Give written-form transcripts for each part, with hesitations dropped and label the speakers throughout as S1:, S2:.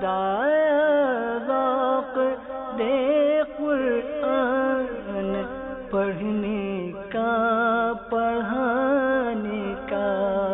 S1: ذوق دے قرآن پڑھنے کا پڑھانے کا۔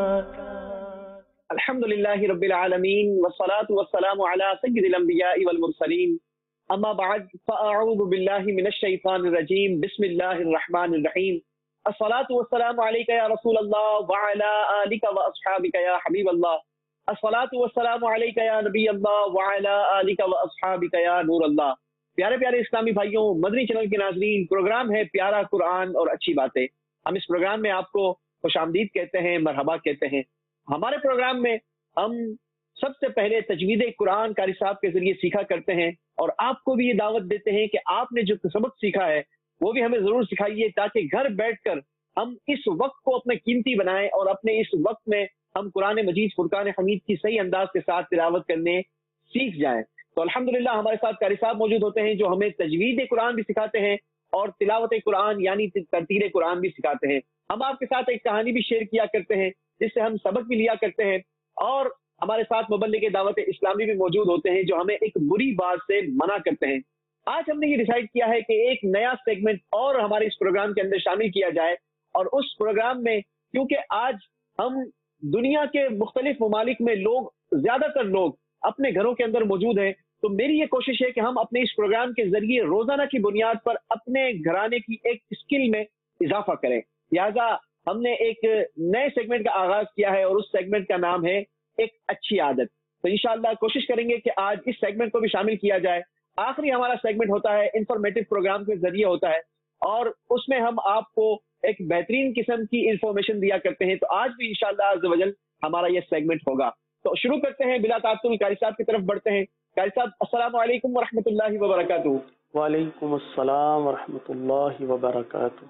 S2: الحمدللہ رب العالمین والصلاة والسلام علی سید الانبیاء والمرسلین، اما بعد فاعوذ باللہ من الشیطان الرجیم، بسم اللہ الرحمن الرحیم، الصلاة والسلام علیک یا رسول اللہ وعلی آلک واصحابک یا حبیب اللہ، الصلاة والسلام علیک یا نبی اللہ وعلی آلک واصحابک یا نور اللہ۔ پیارے پیارے اسلامی بھائیوں، مدنی چینل کے ناظرین، پروگرام ہے پیارا قرآن اور اچھی باتیں۔ ہم اس پروگرام میں آپ کو خوش آمدید کہتے ہیں، مرحبا کہتے ہیں۔ ہمارے پروگرام میں ہم سب سے پہلے تجوید قرآن قاری صاحب کے ذریعے سیکھا کرتے ہیں، اور آپ کو بھی یہ دعوت دیتے ہیں کہ آپ نے جو سبق سیکھا ہے وہ بھی ہمیں ضرور سکھائیے، تاکہ گھر بیٹھ کر ہم اس وقت کو اپنے قیمتی بنائیں اور اپنے اس وقت میں ہم قرآن مجید فرقان حمید کی صحیح انداز کے ساتھ تلاوت کرنے سیکھ جائیں۔ تو الحمدللہ ہمارے ساتھ قاری صاحب موجود ہوتے ہیں جو ہمیں تجوید قرآن بھی سکھاتے ہیں اور تلاوت قرآن یعنی ترتیل قرآن بھی سکھاتے ہیں۔ ہم آپ کے ساتھ ایک کہانی بھی شیئر کیا کرتے ہیں جس سے ہم سبق بھی لیا کرتے ہیں، اور ہمارے ساتھ مبلغ دعوت اسلامی بھی موجود ہوتے ہیں جو ہمیں ایک بری بات سے منع کرتے ہیں۔ آج ہم نے یہ ڈیسائیڈ کیا ہے کہ ایک نیا سیگمنٹ اور ہمارے اس پروگرام کے اندر شامل کیا جائے، اور اس پروگرام میں کیونکہ آج ہم دنیا کے مختلف ممالک میں زیادہ تر لوگ اپنے گھروں کے اندر موجود ہیں، تو میری یہ کوشش ہے کہ ہم اپنے اس پروگرام کے ذریعے روزانہ کی بنیاد پر اپنے گھرانے کی ایک اسکل میں اضافہ کریں۔ لہٰذا ہم نے ایک نئے سیگمنٹ کا آغاز کیا ہے، اور اس سیگمنٹ کا نام ہے ایک اچھی عادت۔ تو انشاءاللہ کوشش کریں گے کہ آج اس سیگمنٹ کو بھی شامل کیا جائے۔ آخری ہمارا سیگمنٹ ہوتا ہے انفارمیٹو پروگرام کے ذریعے ہوتا ہے، اور اس میں ہم آپ کو ایک بہترین قسم کی انفارمیشن دیا کرتے ہیں۔ تو آج بھی انشاءاللہ عز و جل ہمارا یہ سیگمنٹ ہوگا۔ تو شروع کرتے ہیں، بلا تعطل قاری صاحب کی طرف بڑھتے ہیں۔ قاری صاحب السلام علیکم ورحمۃ اللہ وبرکاتہ۔
S3: وعلیکم السلام ورحمۃ اللہ وبرکاتہ۔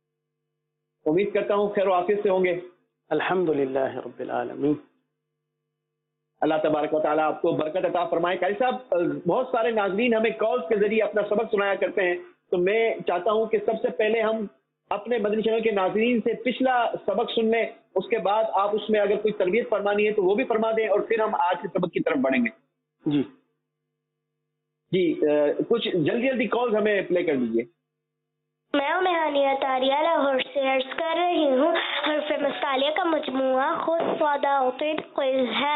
S2: امید کرتا ہوں خیر و عافیت سے ہوں گے۔
S3: الحمدللہ رب العالمین۔
S2: اللہ تبارک و تعالیٰ آپ کو برکت عطا فرمائے۔ قاری صاحب، بہت سارے ناظرین ہمیں کالز کے ذریعے اپنا سبق سنایا کرتے ہیں، تو میں چاہتا ہوں کہ سب سے پہلے ہم اپنے مدنی چینل کے ناظرین سے پچھلا سبق سن لیں، اس کے بعد آپ اس میں اگر کوئی تربیت فرمانی ہے تو وہ بھی فرما دیں، اور پھر ہم آج کے سبق کی طرف بڑھیں گے۔ جی کچھ جلدی کالز ہمیں پلے کر دیجیے۔
S4: میں مہانیہ تاریہ لاہور سے عرض کر رہی ہوں، حروف مستعلیہ کا مجموعہ خود سادہ قز ہے۔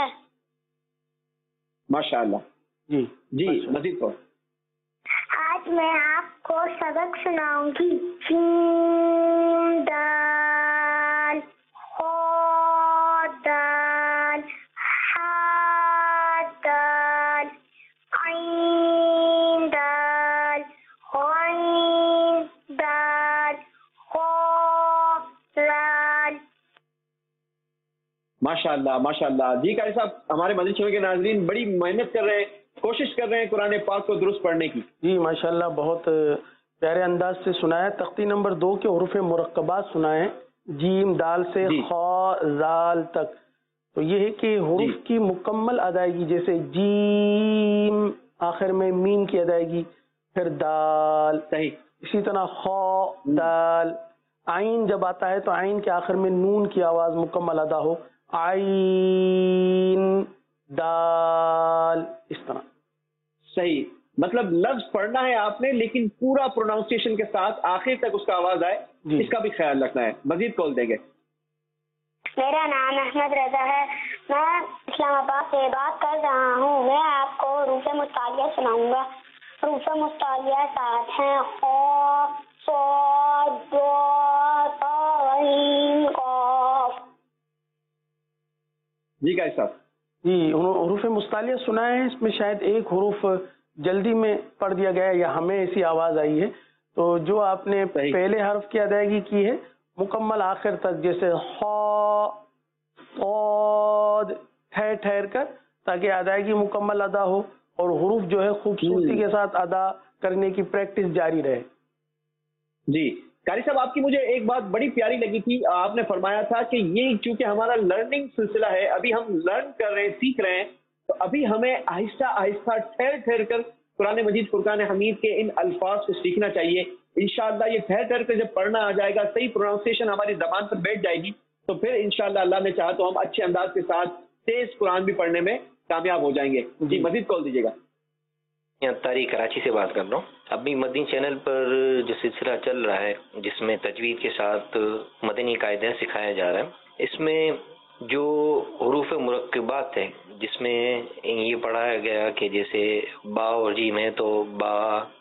S2: ماشاء اللہ۔ جی مزید کو
S4: آج میں آپ کو سبق سناؤں گی۔ سین دال خا دال حا دال عین دال غین دال قاف لام۔
S2: ماشاء اللہ ماشاء اللہ۔ جی قاری صاحب، ہمارے مدنی چینل کے ناظرین بڑی محنت کر رہے ہیں، کوشش کر رہے ہیں قرآن پاک کو درست پڑھنے کی۔
S3: جی ماشاءاللہ، بہت پیارے انداز سے سنایا۔ تختی نمبر 2 کے حروف مرکبات سنائے، جیم دال سے خا زال تک۔ تو یہ ہے کہ حروف کی مکمل ادائیگی، جیسے جیم آخر میں میم کی ادائیگی، پھر دال،
S2: صحیح
S3: اسی طرح خا دال، عین جب آتا ہے تو عین کے آخر میں نون کی آواز مکمل ادا ہو، عین دال، اس طرح۔
S2: صحیح، مطلب لفظ پڑھنا ہے آپ نے، لیکن پورا پروناؤنسیشن کے ساتھ آخر تک اس کا آواز آئے، اس کا بھی خیال رکھنا ہے۔ مزید کال دیں گے۔
S4: میرا نام احمد رضا ہے، میں اسلام آباد سے بات کر رہا ہوں۔ میں آپ کو حروف مستعلیہ سناؤں گا۔ حروف مستعلیہ 7 ہیں: قاف، صاد، ضاد، طا، عین، قاف۔
S2: جی قاری صاحب۔
S3: جی حروف مستعلیہ سنا ہے، اس میں شاید ایک حروف جلدی میں پڑھ دیا گیا ہے یا ہمیں ایسی آواز آئی ہے، تو جو آپ نے پہلے حرف کی ادائیگی کی ہے مکمل آخر تک، جیسے خا صاد، ٹھہر کر، تاکہ ادائیگی مکمل ادا ہو اور حروف جو ہے خوبصورتی کے ساتھ ادا کرنے کی پریکٹس جاری رہے۔
S2: جی قاری صاحب، آپ کی مجھے ایک بات بڑی پیاری لگی تھی، آپ نے فرمایا تھا کہ یہ چونکہ ہمارا لرننگ سلسلہ ہے، ابھی ہم لرن کر رہے ہیں، سیکھ رہے ہیں، تو ابھی ہمیں آہستہ آہستہ ٹھہر کر قرآن مجید فرقان حمید کے ان الفاظ کو سیکھنا چاہیے۔ انشاءاللہ یہ ٹھہر کر جب پڑھنا آ جائے گا، صحیح پروناؤنسیشن ہماری زبان پر بیٹھ جائے گی، تو پھر انشاءاللہ اللہ نے چاہا تو ہم اچھے انداز کے ساتھ تیز قرآن بھی پڑھنے میں کامیاب ہو جائیں گے. جی مزید کال دیجیے گا.
S5: طارق کراچی سے بات کر رہا ہوں. ابھی مدنی چینل پر جو سلسلہ چل رہا ہے جس میں تجوید کے ساتھ مدنی قاعدہ سکھایا جا رہا ہے، اس میں جو حروف مرکبات ہیں جس میں یہ پڑھایا گیا کہ جیسے با اور جیم ہے تو با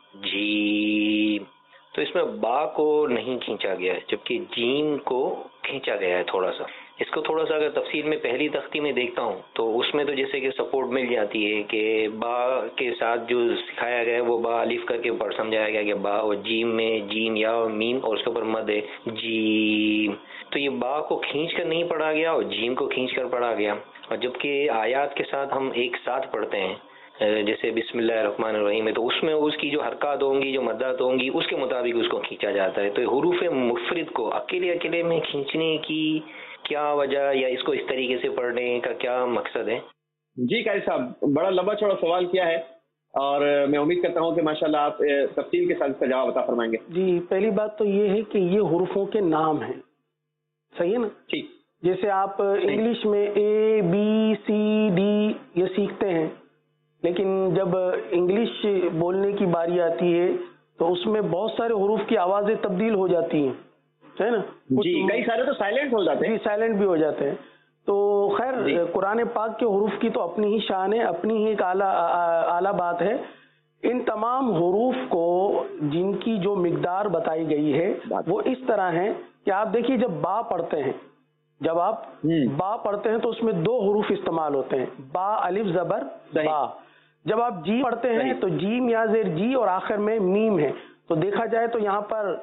S5: جیم، تو اس میں با کو نہیں کھینچا گیا ہے جبکہ جیم کو کھینچا گیا ہے تھوڑا سا. اس کو تھوڑا سا اگر تفصیل میں پہلی تختی میں دیکھتا ہوں تو اس میں تو جیسے کہ سپورٹ مل جاتی ہے کہ با کے ساتھ جو سکھایا گیا ہے وہ با الف کر کے اوپر سمجھایا گیا کہ با، اور جیم میں جیم یا اور میم اور اس کے اوپر مد ہے جیم، تو یہ با کو کھینچ کر نہیں پڑھا گیا اور جیم کو کھینچ کر پڑھا گیا. اور جبکہ آیات کے ساتھ ہم ایک ساتھ پڑھتے ہیں جیسے بسم اللہ الرحمن الرحیم ہے تو اس میں اس کی جو حرکات ہوں گی جو مدات ہوں گی اس کے مطابق اس کو کھینچا جاتا ہے. تو حروف مفرد کو اکیلے اکیلے میں کھینچنے کی کیا وجہ یا اس کو اس طریقے سے پڑھنے کا کیا مقصد ہے؟
S2: جی قاری صاحب بڑا لمبا چوڑا سوال کیا ہے اور میں امید کرتا ہوں کہ ماشاءاللہ آپ تفصیل کے ساتھ اس کا جواب عطا فرمائیں گے.
S3: جی پہلی بات تو یہ ہے کہ یہ حروفوں کے نام ہیں، صحیح ہے نا؟
S2: ٹھیک.
S3: جیسے آپ انگلش میں اے بی سی ڈی یہ سیکھتے ہیں، لیکن جب انگلش بولنے کی باری آتی ہے تو اس میں بہت سارے حروف کی آوازیں تبدیل ہو جاتی ہیں، ہے نا؟
S2: جی کئی سارے تو سائلنٹ ہو جاتے ہیں.
S3: جی سائلنٹ بھی ہو جاتے ہیں. تو خیر قرآن پاک کے حروف کی تو اپنی ہی شان ہے، اپنی ہی ایک اعلیٰ بات ہے. ان تمام حروف کو جن کی جو مقدار بتائی گئی ہے وہ اس طرح ہے کہ آپ دیکھیے جب با پڑھتے ہیں، جب آپ با پڑھتے ہیں تو اس میں دو حروف استعمال ہوتے ہیں، با الف زبر با. جب آپ جی پڑھتے ہیں تو جیم یا زیر جی اور آخر میں میم ہے. تو دیکھا جائے تو یہاں پر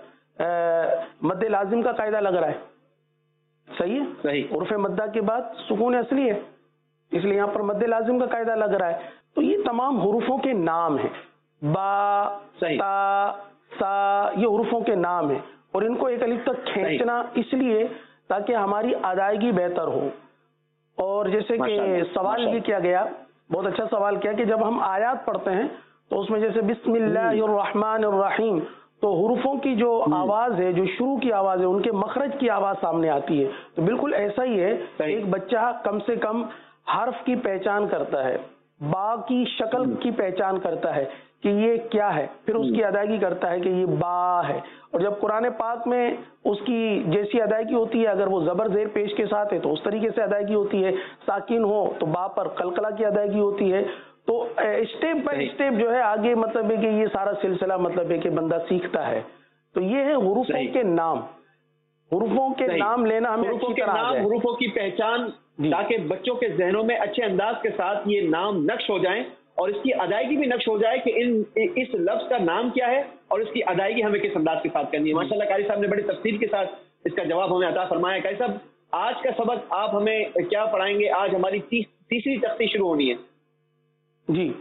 S3: مد لازم کا قاعدہ لگ رہا ہے، صحیح ہے؟ صحیح. حروف مدہ کے بعد سکون اصلی ہے، اس لیے یہاں پر مد لازم کا قاعدہ لگ رہا ہے. تو یہ تمام حروفوں کے نام ہیں، با تا سا یہ حروفوں کے نام ہیں، اور ان کو ایک الف تک کھینچنا اس لیے تاکہ ہماری ادائیگی بہتر ہو. اور جیسے کہ سوال یہ کیا گیا، بہت اچھا سوال کیا کہ جب ہم آیات پڑھتے ہیں تو اس میں جیسے بسم اللہ الرحمن الرحیم تو حروفوں کی جو آواز ہے، جو شروع کی آواز ہے، ان کے مخرج کی آواز سامنے آتی ہے. تو بالکل ایسا ہی ہے، ایک بچہ کم سے کم حرف کی پہچان کرتا ہے، با کی شکل کی پہچان کرتا ہے کہ یہ کیا ہے، پھر اس کی ادائیگی کرتا ہے کہ یہ با ہے. اور جب قرآن پاک میں اس کی جیسی ادائیگی ہوتی ہے، اگر وہ زبر زیر پیش کے ساتھ ہے تو اس طریقے سے ادائیگی ہوتی ہے، ساکن ہو تو با پر قلقلہ کی ادائیگی ہوتی ہے. تو اسٹیپ بائی اسٹیپ جو ہے آگے مطلب ہے کہ یہ سارا سلسلہ مطلب ہے کہ بندہ سیکھتا ہے. تو یہ ہے حروفوں کے نام، حروفوں کے نام لینا ہمیں اچھی طرح آ جائے،
S2: حروفوں کی پہچان، تاکہ بچوں کے ذہنوں میں اچھے انداز کے ساتھ یہ نام نقش ہو جائیں اور اس کی ادائیگی بھی نقش ہو جائے کہ اس لفظ کا نام کیا ہے اور اس کی ادائیگی ہمیں کس انداز کے ساتھ کرنی ہے. ماشاءاللہ قاری صاحب نے بڑی تفصیل کے ساتھ اس کا جواب ہمیں عطا فرمایا. قاری صاحب آج کا سبق آپ ہمیں کیا پڑھائیں گے؟ آج ہماری تیسری تختی شروع ہونی ہے.
S3: جی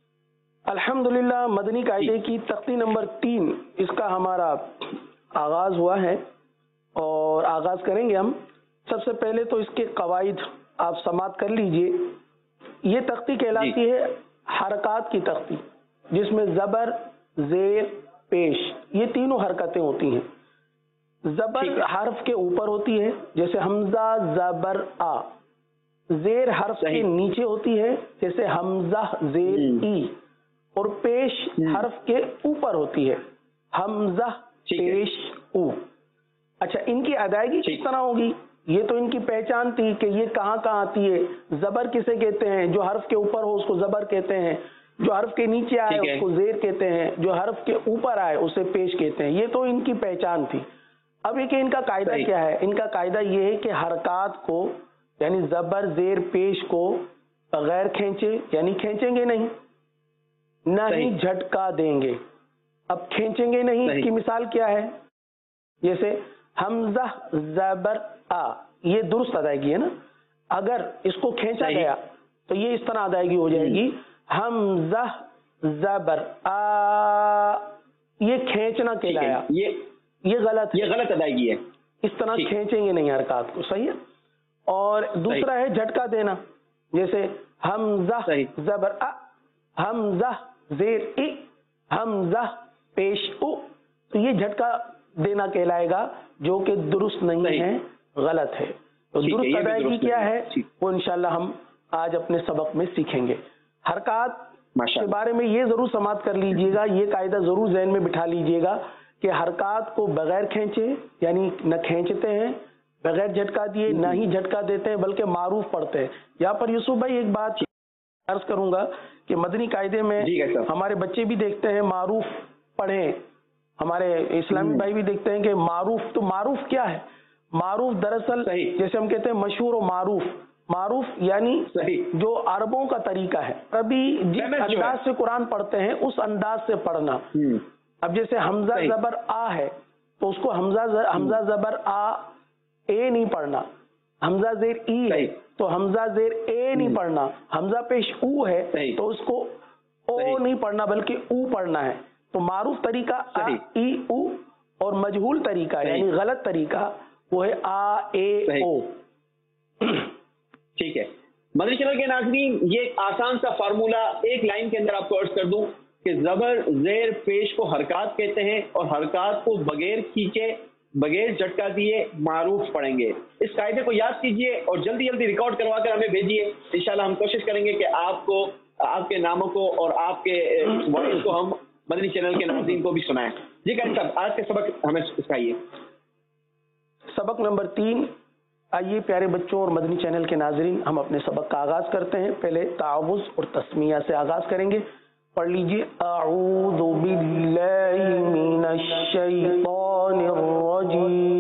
S3: الحمدللہ مدنی قاعدے کی تختی نمبر 3 اس کا ہمارا آغاز ہوا ہے اور آغاز کریں گے ہم. سب سے پہلے تو اس کے قواعد آپ سماعت کر لیجئے. یہ تختی کہلاتی ہے حرکات کی تختی، جس میں زبر زیر پیش یہ تینوں حرکتیں ہوتی ہیں. زبر حرف کے اوپر ہوتی ہے جیسے حمزہ زبر آ، زیر حرف کے نیچے ہوتی ہے جیسے حمزہ زیر ای، اور پیش حرف کے اوپر ہوتی ہے حمزہ پیش او. اچھا ان کی ادائیگی کس طرح ہوگی؟ یہ تو ان کی پہچان تھی کہ یہ کہاں کہاں آتی ہے. زبر کسے کہتے ہیں؟ جو حرف کے اوپر ہو اس کو زبر کہتے ہیں، جو حرف کے نیچے آئے اس کو زیر کہتے ہیں، جو حرف کے اوپر آئے اسے پیش کہتے ہیں. یہ تو ان کی پہچان تھی. اب یہ کہ ان کا قاعدہ کیا ہے؟ ان کا قاعدہ یہ ہے کہ حرکات کو یعنی زبر زیر پیش کو بغیر کھینچے یعنی کھینچیں گے نہیں، نہ ہی جھٹکا دیں گے. اب کھینچیں گے نہیں اس کی مثال کیا ہے؟ جیسے حمزہ زبر آ، یہ درست ادائیگی ہے نا. اگر اس کو کھینچا گیا تو یہ اس طرح ادائیگی ہو جائے گی حمزہ زبر آ، یہ کھینچنا کہلایا، یہ غلط ہے،
S2: یہ غلط ادائیگی ہے.
S3: اس طرح کھینچیں گے نہیں حرکات کو، صحیح ہے. اور دوسرا ہے جھٹکا دینا، جیسے حمزہ زبر آ، حمزہ زیر ای، حمزہ پیش او، تو یہ جھٹکا دینا کہلائے گا جو کہ درست نہیں ہے، غلط ہے. تو درست ادائیگی کیا ہے وہ انشاءاللہ ہم آج اپنے سبق میں سیکھیں گے۔ حرکات
S2: ماشاء
S3: کے
S2: اللہ۔
S3: بارے میں یہ ضرور سماعت کر لیجئے گا، یہ قاعدہ ضرور ذہن میں بٹھا لیجئے گا کہ حرکات کو بغیر کھینچے، یعنی نہ کھینچتے ہیں، بغیر جھٹکا دیے، نہ ہی جھٹکا دیتے ہیں، بلکہ معروف پڑھتے ہیں۔ یہاں پر یوسف بھائی ایک بات عرض کروں گا کہ مدنی قاعدے میں ہمارے بچے بھی دیکھتے ہیں معروف پڑھیں، ہمارے اسلامی بھائی بھی دیکھتے ہیں کہ معروف، تو معروف کیا ہے؟ معروف دراصل جیسے ہم کہتے ہیں مشہور و معروف، معروف یعنی جو عربوں کا طریقہ ہے، عربی جس انداز سے قرآن پڑھتے ہیں اس انداز سے پڑھنا۔ اب جیسے حمزہ زبر آ ہے تو اس کو حمزہ زبر آ اے نہیں پڑھنا، حمزہ زیر ای ہے تو حمزہ زیر اے نہیں پڑھنا، حمزہ پیش او ہے تو اس کو او نہیں پڑھنا بلکہ او پڑھنا ہے۔ تو معروف طریقہ آ ای او، اور مجہول طریقہ یعنی غلط طریقہ وہ ہے آ اے او۔
S2: ٹھیک ہے مدنی چینل کے ناظرین، یہ ایک آسان سا فارمولا ایک لائن کے اندر آپ کو عرض کر دوں کہ زبر زیر پیش کو حرکات کہتے ہیں، اور حرکات کو بغیر کھینچے بغیر جھٹکا دیے معروف پڑھیں گے۔ اس قاعدے کو یاد کیجئے اور جلدی جلدی ریکارڈ کروا کر ہمیں بھیجیے، انشاءاللہ ہم کوشش کریں گے کہ آپ کو، آپ کے ناموں کو اور آپ کے وائس کو ہم مدنی چینل کے ناظرین کو بھی سنائیں۔ جی قاری صاحب، آج کے سبق ہمیں سکھائیے۔
S3: سبق نمبر 3، آئیے پیارے بچوں اور مدنی چینل کے ناظرین، ہم اپنے سبق کا آغاز کرتے ہیں۔ پہلے تعوذ اور تسمیہ سے آغاز کریں گے۔ پڑھ لیجیے، اعوذ باللہ من الشیطان الرجیم،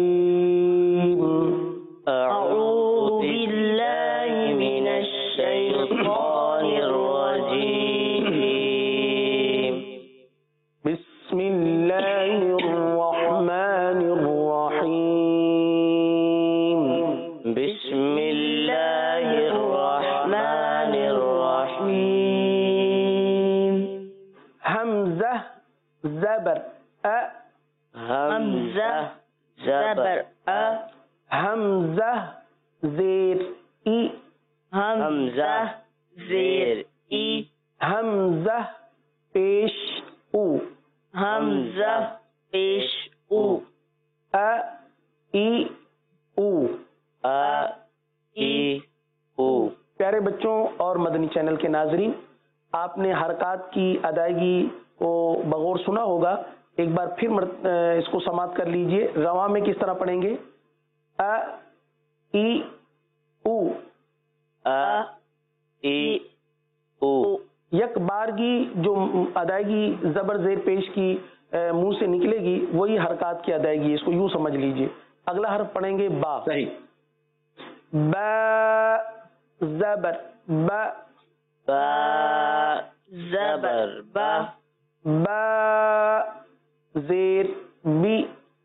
S1: اعوذ باللہ من الشیطان الرجیم،
S3: بسم اللہ الرحمن الرحیم،
S1: بسم اللہ الرحمن الرحیم،
S3: حمزہ زبر ا،
S1: حمزہ زبر ا،
S3: حمزہ زیر ای،
S1: حمزہ زیر ای،
S3: حمزہ پیش او،
S1: حمزہ پیش او،
S3: ا ای او۔
S1: ای او۔
S3: پیارے بچوں اور مدنی چینل کے ناظرین، آپ نے حرکات کی ادائیگی کو بغور سنا ہوگا، ایک بار پھر اس کو سماعت کر لیجئے۔ رواں میں کس طرح پڑھیں گے؟ ا ای او،
S1: ای او۔
S3: یک بارگی جو ادائیگی زبر زیر پیش کی منہ سے نکلے گی وہی حرکات کی ادائیگی، اس کو یوں سمجھ لیجئے۔ اگلا حرف پڑھیں گے با، با زبر با،
S1: با زبر با،
S3: با زیر بی،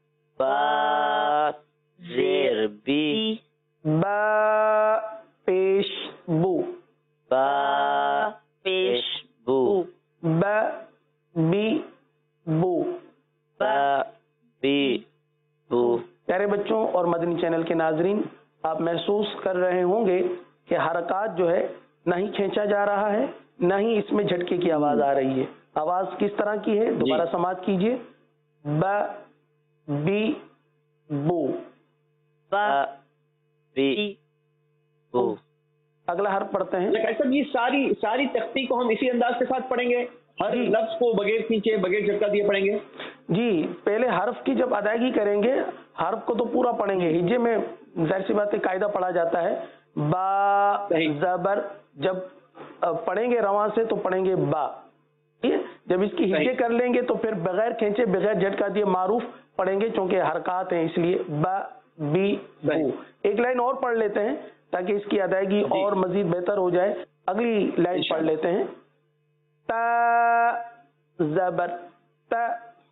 S1: با زیر بی،
S3: با پیش بو،
S1: با پیش بو،
S3: با بی بو۔
S1: با بی بو۔
S3: پیارے بچوں اور مدنی چینل کے ناظرین، آپ محسوس کر رہے ہوں گے کہ حرکات جو ہے نہ ہی کھینچا جا رہا ہے نہ ہی اس میں جھٹکے کی آواز آ رہی ہے۔ آواز کس طرح کی ہے؟ دوبارہ سماعت کیجئے، با بی بو،
S1: با بی بو۔
S3: اگلا حرف پڑھتے ہیں۔
S2: سب یہ ساری تختی کو ہم اسی انداز کے ساتھ پڑھیں گے، ہر لفظ کو بغیر کھینچے بغیر جھٹکا دیے پڑھیں گے؟
S3: جی، پہلے حرف کی جب ادائیگی کریں گے حرف کو تو پورا پڑھیں گے، ہجے میں ظاہر سی بات ہے قاعدہ پڑھا جاتا ہے، با زبر جب پڑھیں گے رواں سے تو پڑھیں گے با، ٹھیک ہے؟ جب اس کی ہجے کر لیں گے تو پھر بغیر کھینچے بغیر جھٹکا دیے معروف پڑھیں گے چونکہ حرکات ہیں اس لیے، با بی بو۔ ایک لائن اور پڑھ لیتے ہیں تاکہ اس کی ادائیگی اور مزید بہتر ہو جائے۔ اگلی لائن پڑھ لیتے ہیں، تا زبر تا،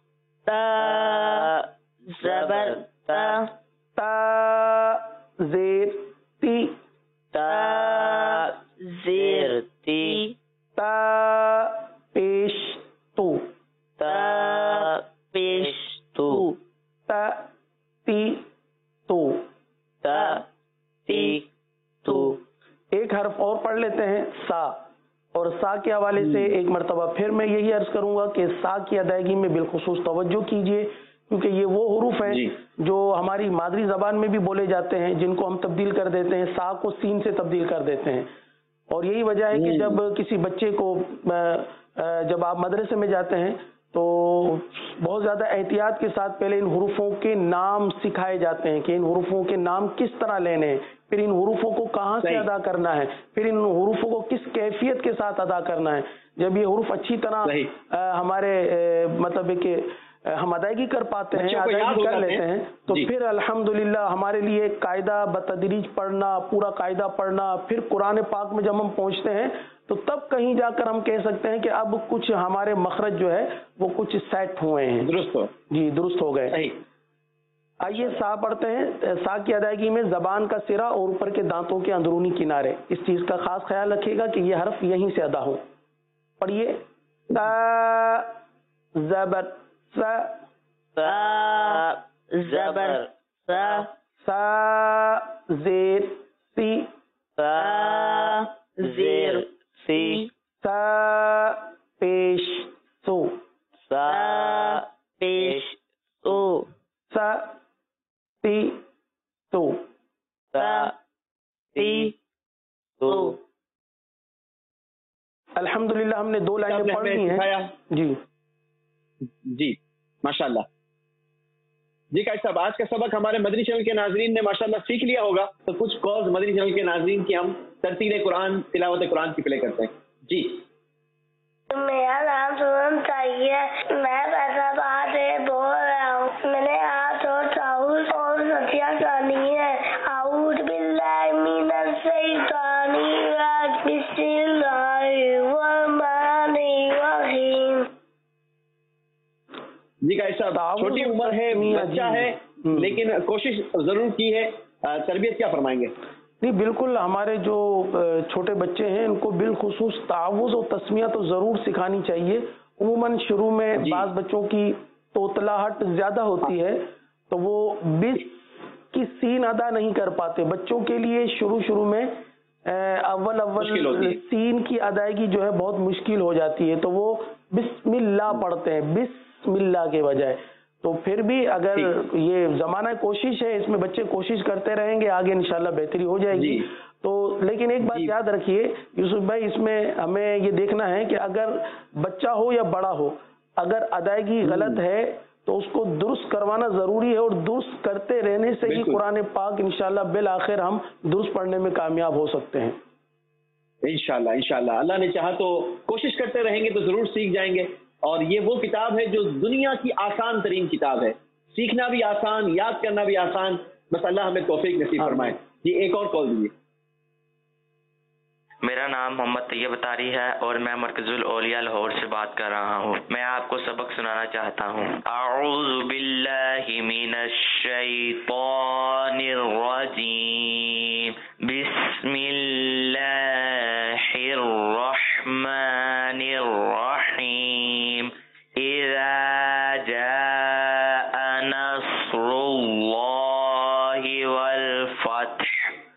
S1: تا زبر تا،
S3: تا زیر تی،
S1: تا زیر تی،
S3: تا پیش تو،
S1: تا پیش تو،
S3: تا تی تو،
S1: تا تی تو۔
S3: ایک حرف اور پڑھ لیتے ہیں، سا، اور سا کے حوالے سے ایک مرتبہ پھر میں یہی عرض کروں گا کہ سا کی ادائیگی میں بالخصوص توجہ کیجیے، کیونکہ یہ وہ حروف ہیں جو ہماری مادری زبان میں بھی بولے جاتے ہیں، جن کو ہم تبدیل کر دیتے ہیں، سا کو سین سے تبدیل کر دیتے ہیں، اور یہی وجہ ہے کہ جب کسی بچے کو جب آپ مدرسے میں جاتے ہیں تو بہت زیادہ احتیاط کے ساتھ پہلے ان حروفوں کے نام سکھائے جاتے ہیں کہ ان حروفوں کے نام کس طرح لینے ہیں، پھر ان حروفوں کو کہاں سے ادا کرنا ہے، پھر ان حروفوں کو کس کیفیت کے ساتھ ادا کرنا ہے. جب یہ حروف اچھی طرح ہمارے مطلب ہے کہ ہم ادائیگی کر پاتے ہیں، ادائیگی کر لیتے ہیں، تو پھر الحمدللہ ہمارے لیے قاعدہ بتدریج پڑھنا، پورا قاعدہ پڑھنا، پھر قرآن پاک میں جب ہم پہنچتے ہیں تو تب کہیں جا کر ہم کہہ سکتے ہیں کہ اب کچھ ہمارے مخرج جو ہے وہ کچھ سیٹ ہوئے ہیں، درست ہو گئے. آئیے سا پڑھتے ہیں. سا کی ادائیگی میں زبان کا سرا اور اوپر کے دانتوں کے اندرونی کنارے، اس چیز کا خاص خیال رکھیے گا کہ یہ حرف یہیں سے ادا ہو. پڑھیے تا زبر سا،
S1: سا زبر سا،
S3: سا زیر سی،
S1: سا زیر سی،
S3: سا پیش سو،
S1: سا پیش سو،
S3: سا تی تو،
S1: سا تی تو.
S3: الحمدللہ ہم نے 2 لائنیں پڑھ لی ہیں.
S2: جی ماشاءاللہ. جی قاری صاحب، آج کا سبق ہمارے مدنی چینل کے ناظرین نے ماشاءاللہ سیکھ لیا ہوگا، تو کچھ کالز مدنی چینل کے ناظرین کی ہم ترتیل قرآن، تلاوت قرآن کی پلے کرتے ہیں. جی.
S4: میرا نام سمن چاہیے، میں فیصلہ آباد سے بول رہا ہوں. میں نے ہاتھ اور تعاوض اور ستیہ سانی ہے. اعوذ باللہ من الشیطان الرجیم، بسم اللہ الرحمن الرحیم.
S2: جی قاری صاحب، چھوٹی عمر ہے، بچہ ہے، لیکن کوشش ضرور کی ہے. تربیت کیا فرمائیں گے؟
S3: نہیں بالکل، ہمارے جو چھوٹے بچے ہیں ان کو بالخصوص تعوذ اور تسمیہ تو ضرور سکھانی چاہیے. عموماً شروع میں بعض بچوں کی توتلاہٹ زیادہ ہوتی ہے تو وہ بس کی سین ادا نہیں کر پاتے. بچوں کے لیے شروع میں اول سین کی ادائیگی جو ہے بہت مشکل ہو جاتی ہے، تو وہ بسم اللہ پڑھتے ہیں بسم اللہ کے بجائے. تو پھر بھی اگر یہ زمانہ کوشش ہے، اس میں بچے کوشش کرتے رہیں گے، آگے انشاءاللہ بہتری ہو جائے گی. تو لیکن ایک بات یاد رکھیے یوسف بھائی، اس میں ہمیں یہ دیکھنا ہے کہ اگر بچہ ہو یا بڑا ہو، اگر ادائیگی غلط ہے تو اس کو درست کروانا ضروری ہے، اور درست کرتے رہنے سے ہی قرآن پاک انشاءاللہ بالآخر ہم درست پڑھنے میں کامیاب ہو سکتے ہیں.
S2: انشاءاللہ اللہ نے چاہا تو کوشش کرتے رہیں گے تو ضرور سیکھ جائیں گے. اور یہ وہ کتاب ہے جو دنیا کی آسان ترین کتاب ہے، سیکھنا بھی آسان، یاد کرنا بھی آسان. بس اللہ ہمیں توفیق نصیب فرمائے. جی ایک اور کال دیجیے.
S6: میرا نام محمد طیب اتاری ہے اور میں مرکز الاولیاء لاہور سے بات کر رہا ہوں. میں آپ کو سبق سنانا چاہتا ہوں. اعوذ باللہ من الشیطان الرجیم، بسم اللہ الرحمن الرحیم. اذا جاء نصر اللہ والفتح.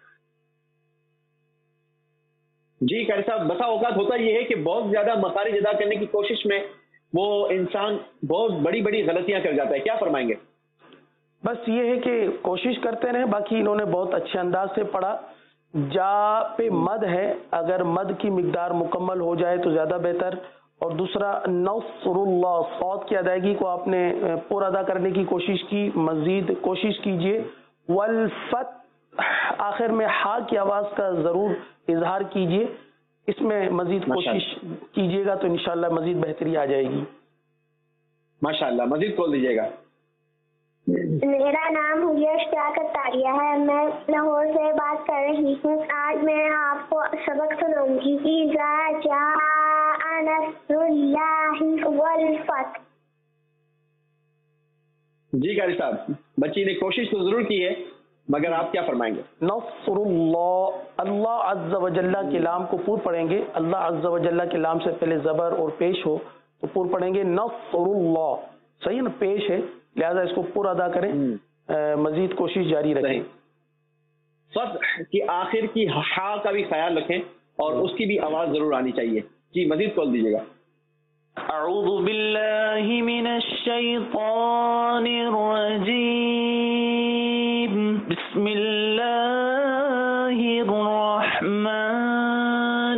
S2: جی قاری صاحب، بسا اوقات ہوتا یہ ہے کہ بہت زیادہ مخارج ادا کرنے کی کوشش میں وہ انسان بہت بڑی بڑی غلطیاں کر جاتا ہے، کیا فرمائیں گے؟
S3: بس یہ ہے کہ کوشش کرتے رہیں. باقی انہوں نے بہت اچھے انداز سے پڑھا. جا پہ مد ہے، اگر مد کی مقدار مکمل ہو جائے تو زیادہ بہتر. اور دوسرا نصر اللہ، صوت کی ادائیگی کو آپ نے پورا ادا کرنے کی کوشش کی، مزید کوشش کیجیے. والفتح، آخر میں ہا کی آواز کا ضرور اظہار کیجیے، اس میں مزید کوشش کیجیے گا تو انشاءاللہ مزید بہتری آ جائے گی.
S2: ماشاءاللہ. مزید کال دیجیے گا.
S4: میرا نام اشتیاق اتاریہ ہے، میں لاہور سے بات کر رہی ہوں. آج میں آپ کو سبق سناؤں گی. اذا جاء نصر اللہ والفتح.
S2: جی قاری صاحب، بچی نے کوشش تو ضرور کی ہے، مگر آپ کیا فرمائیں گے؟
S3: نصر اللہ، اللہ عز و جل کے لام کو پور پڑھیں گے. اللہ عز و جل کے لام سے پہلے زبر اور پیش ہو تو پور پڑھیں گے نصر اللہ. صحیح ہے نا، پیش ہے، لہذا اس کو پورا ادا کریں. مزید کوشش جاری رکھیں.
S2: فتح کی آخر کی ہا کا بھی خیال رکھیں اور اس کی بھی آواز ضرور آنی چاہیے. جی مزید کال دیجیے گا.
S6: اعوذ باللہ من الشیطان الرجیم، بسم اللہ الرحمن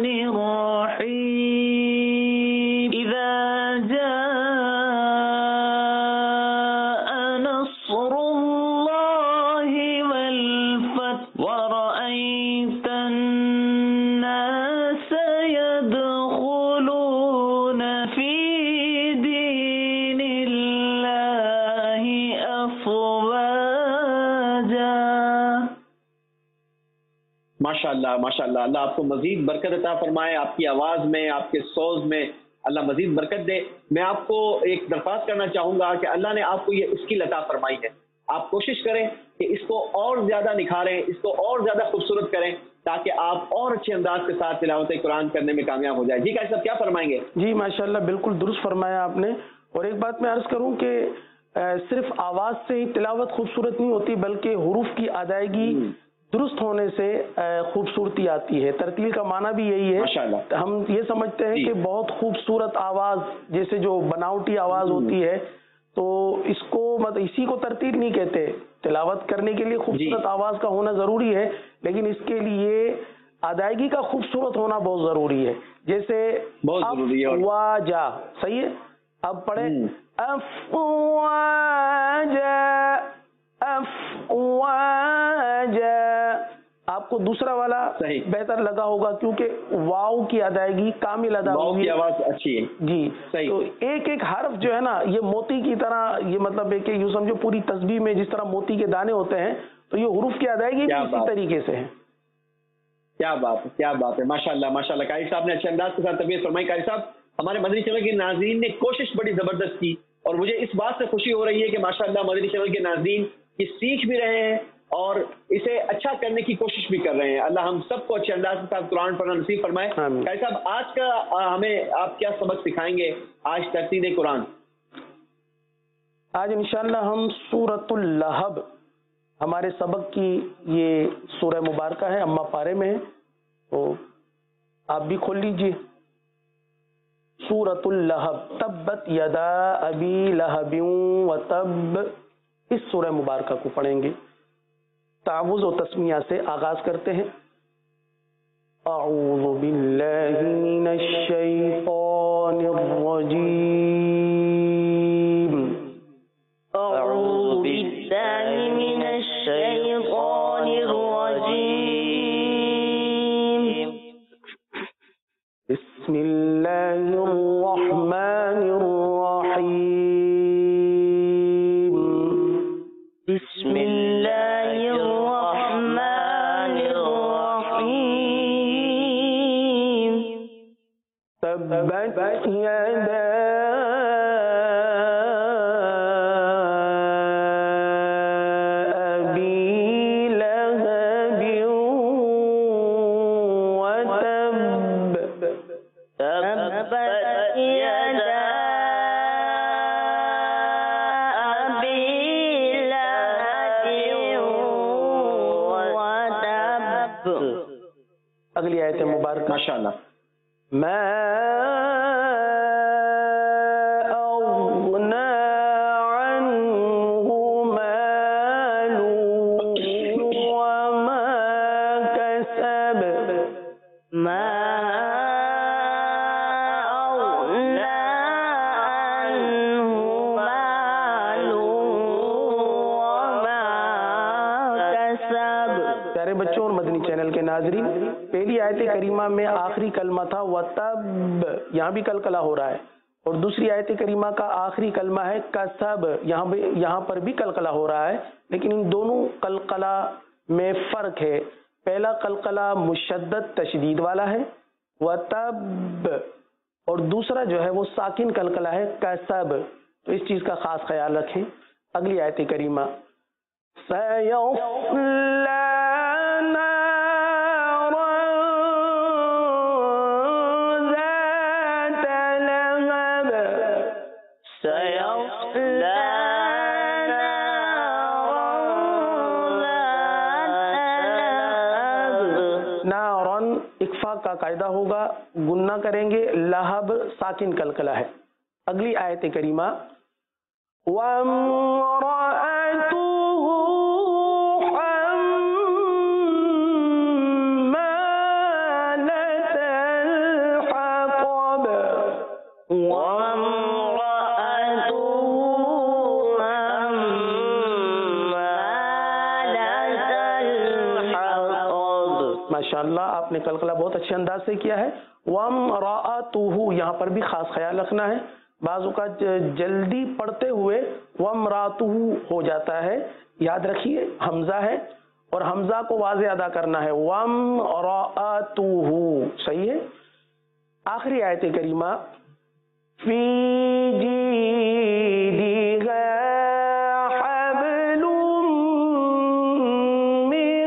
S2: ماشاءاللہ ماشاءاللہ، اللہ آپ کو مزید برکت عطا فرمائے، آپ کی آواز میں، آپ کے سوز میں اللہ مزید برکت دے۔ میں آپ کو ایک درخواست کرنا چاہوں گا کہ اللہ نے آپ کو یہ اسکل عطا فرمائی ہے، آپ کوشش کریں کہ اس کو اور زیادہ نکھاریں، اس کو اور زیادہ خوبصورت کریں تاکہ آپ اور اچھے انداز کے ساتھ تلاوت قرآن کرنے میں کامیاب ہو جائیں۔ جی قاری صاحب کیا فرمائیں گے؟
S3: جی ماشاءاللہ بالکل درست فرمایا آپ نے۔ اور ایک بات میں عرض کروں کہ صرف آواز سے ہی تلاوت خوبصورت نہیں ہوتی، بلکہ حروف کی ادائیگی درست ہونے سے خوبصورتی آتی ہے۔ ترتیل کا معنی بھی یہی ہے۔ ہم یہ سمجھتے ہیں کہ بہت خوبصورت آواز، جیسے جو بناوٹی آواز ہوتی ہے، تو اس کو مطلب اسی کو ترتیل نہیں کہتے۔ تلاوت کرنے کے لیے خوبصورت آواز کا ہونا ضروری ہے، لیکن اس کے لیے ادائیگی کا خوبصورت ہونا بہت ضروری ہے۔ جیسے افواجا، صحیح ہے؟ اب پڑھیں افواجا افواجا، آپ کو دوسرا والا بہتر لگا ہوگا کیونکہ واو کی ادائیگی کامل ادا ہوئی،
S2: کی آواز اچھی ہے
S3: جی صحیح۔ تو ایک ایک حرف جو ہے نا یہ موتی کی طرح، یہ مطلب ہے کہ یوں سمجھو پوری تسبیح میں جس طرح موتی کے دانے ہوتے ہیں، تو یہ حروف کی ادائیگی بھی اسی طریقے سے ہے۔
S2: کیا بات ہے، کیا بات ہے، ماشاءاللہ ماشاءاللہ۔ قاری صاحب نے اچھے انداز کے ساتھ تربیت فرمائی۔ قاری صاحب، ہمارے مدنی چینل کے ناظرین نے کوشش بڑی زبردست کی، اور مجھے اس بات سے خوشی ہو رہی ہے کہ ماشاءاللہ مدنی چینل کے ناظرین یہ سیکھ بھی رہے ہیں اور اسے اچھا کرنے کی کوشش بھی کر رہے ہیں۔ اللہ ہم سب کو اچھے انداز کے ساتھ قرآن پڑھنا نصیب فرمائے۔ قاری صاحب، آج کا ہمیں آپ کیا سبق سکھائیں گے؟ آج ترتیل قرآن،
S3: آج انشاءاللہ ہم سورۃ اللہب، ہمارے سبق کی یہ سورہ مبارکہ ہے، اما پارے میں ہے، تو آپ بھی کھول لیجئے۔ سورۃ اللہب، تبت یدا ابی لہب وتب، اس سورہ مبارکہ کو پڑھیں گے۔ تعوذ و تسمیہ سے آغاز کرتے ہیں۔ اعوذ باللہ من الشیطان الرجیم،
S1: اعوذ باللہ من الشیطان الرجیم،
S3: بسم اللہ الرحمن الرحیم،
S1: بسم اللہ الرحمن الرحیم،
S3: تبت یدا ابی لہب وتب،
S1: تبت یدا ابی لہب وتب۔
S3: اگلی آیت مبارکہ،
S2: ماشاءاللہ۔
S3: ما اغنى عنه ماله وما كسب،
S1: ما اغنى عنه ماله وما كسب۔
S3: پیارے بچوں اور مدنی چینل کے ناظرین، پہلی آیت کریمہ میں آخری کلمہ تھا وتب، یہاں بھی کلکلہ ہو رہا ہے، اور دوسری آیت کریمہ کا آخری کلمہ ہے کسب، یہاں پر بھی کلکلہ ہو رہا ہے، لیکن ان دونوں کلکلہ میں فرق ہے۔ پہلا کلکلہ مشدد تشدید والا ہے وتب، اور دوسرا جو ہے وہ ساکن کلکلہ ہے کسب، تو اس چیز کا خاص خیال رکھیں۔ اگلی آیت کریمہ، سَيَصْلَى نَارًا ذَاتَ لَهَبٍ،
S1: سيصلى نارا ذات لهب،
S3: نارن اکفا کا قاعدہ ہوگا، گننا کریں گے، لہب ساکن کلکلہ ہے۔ اگلی آیت کریمہ، وَامْرَأَتُهُ حَمَّالَةَ الْحَطَبِ،
S1: وامرأته حمالة الحطب۔
S3: ماشاءاللہ آپ نے کلکلہ بہت اچھے انداز سے کیا ہے۔ وَامْرَأَتُهُ، یہاں پر بھی خاص خیال رکھنا ہے، بعض اوقات جلدی پڑھتے ہوئے وَامْرَأَتُهُ ہو جاتا ہے، یاد رکھیے حمزہ ہے اور حمزہ کو واضح ادا کرنا ہے. وَامْرَأَتُهُ صحیح ہے. آخری آیت کریمہ فی جیدہا حبل من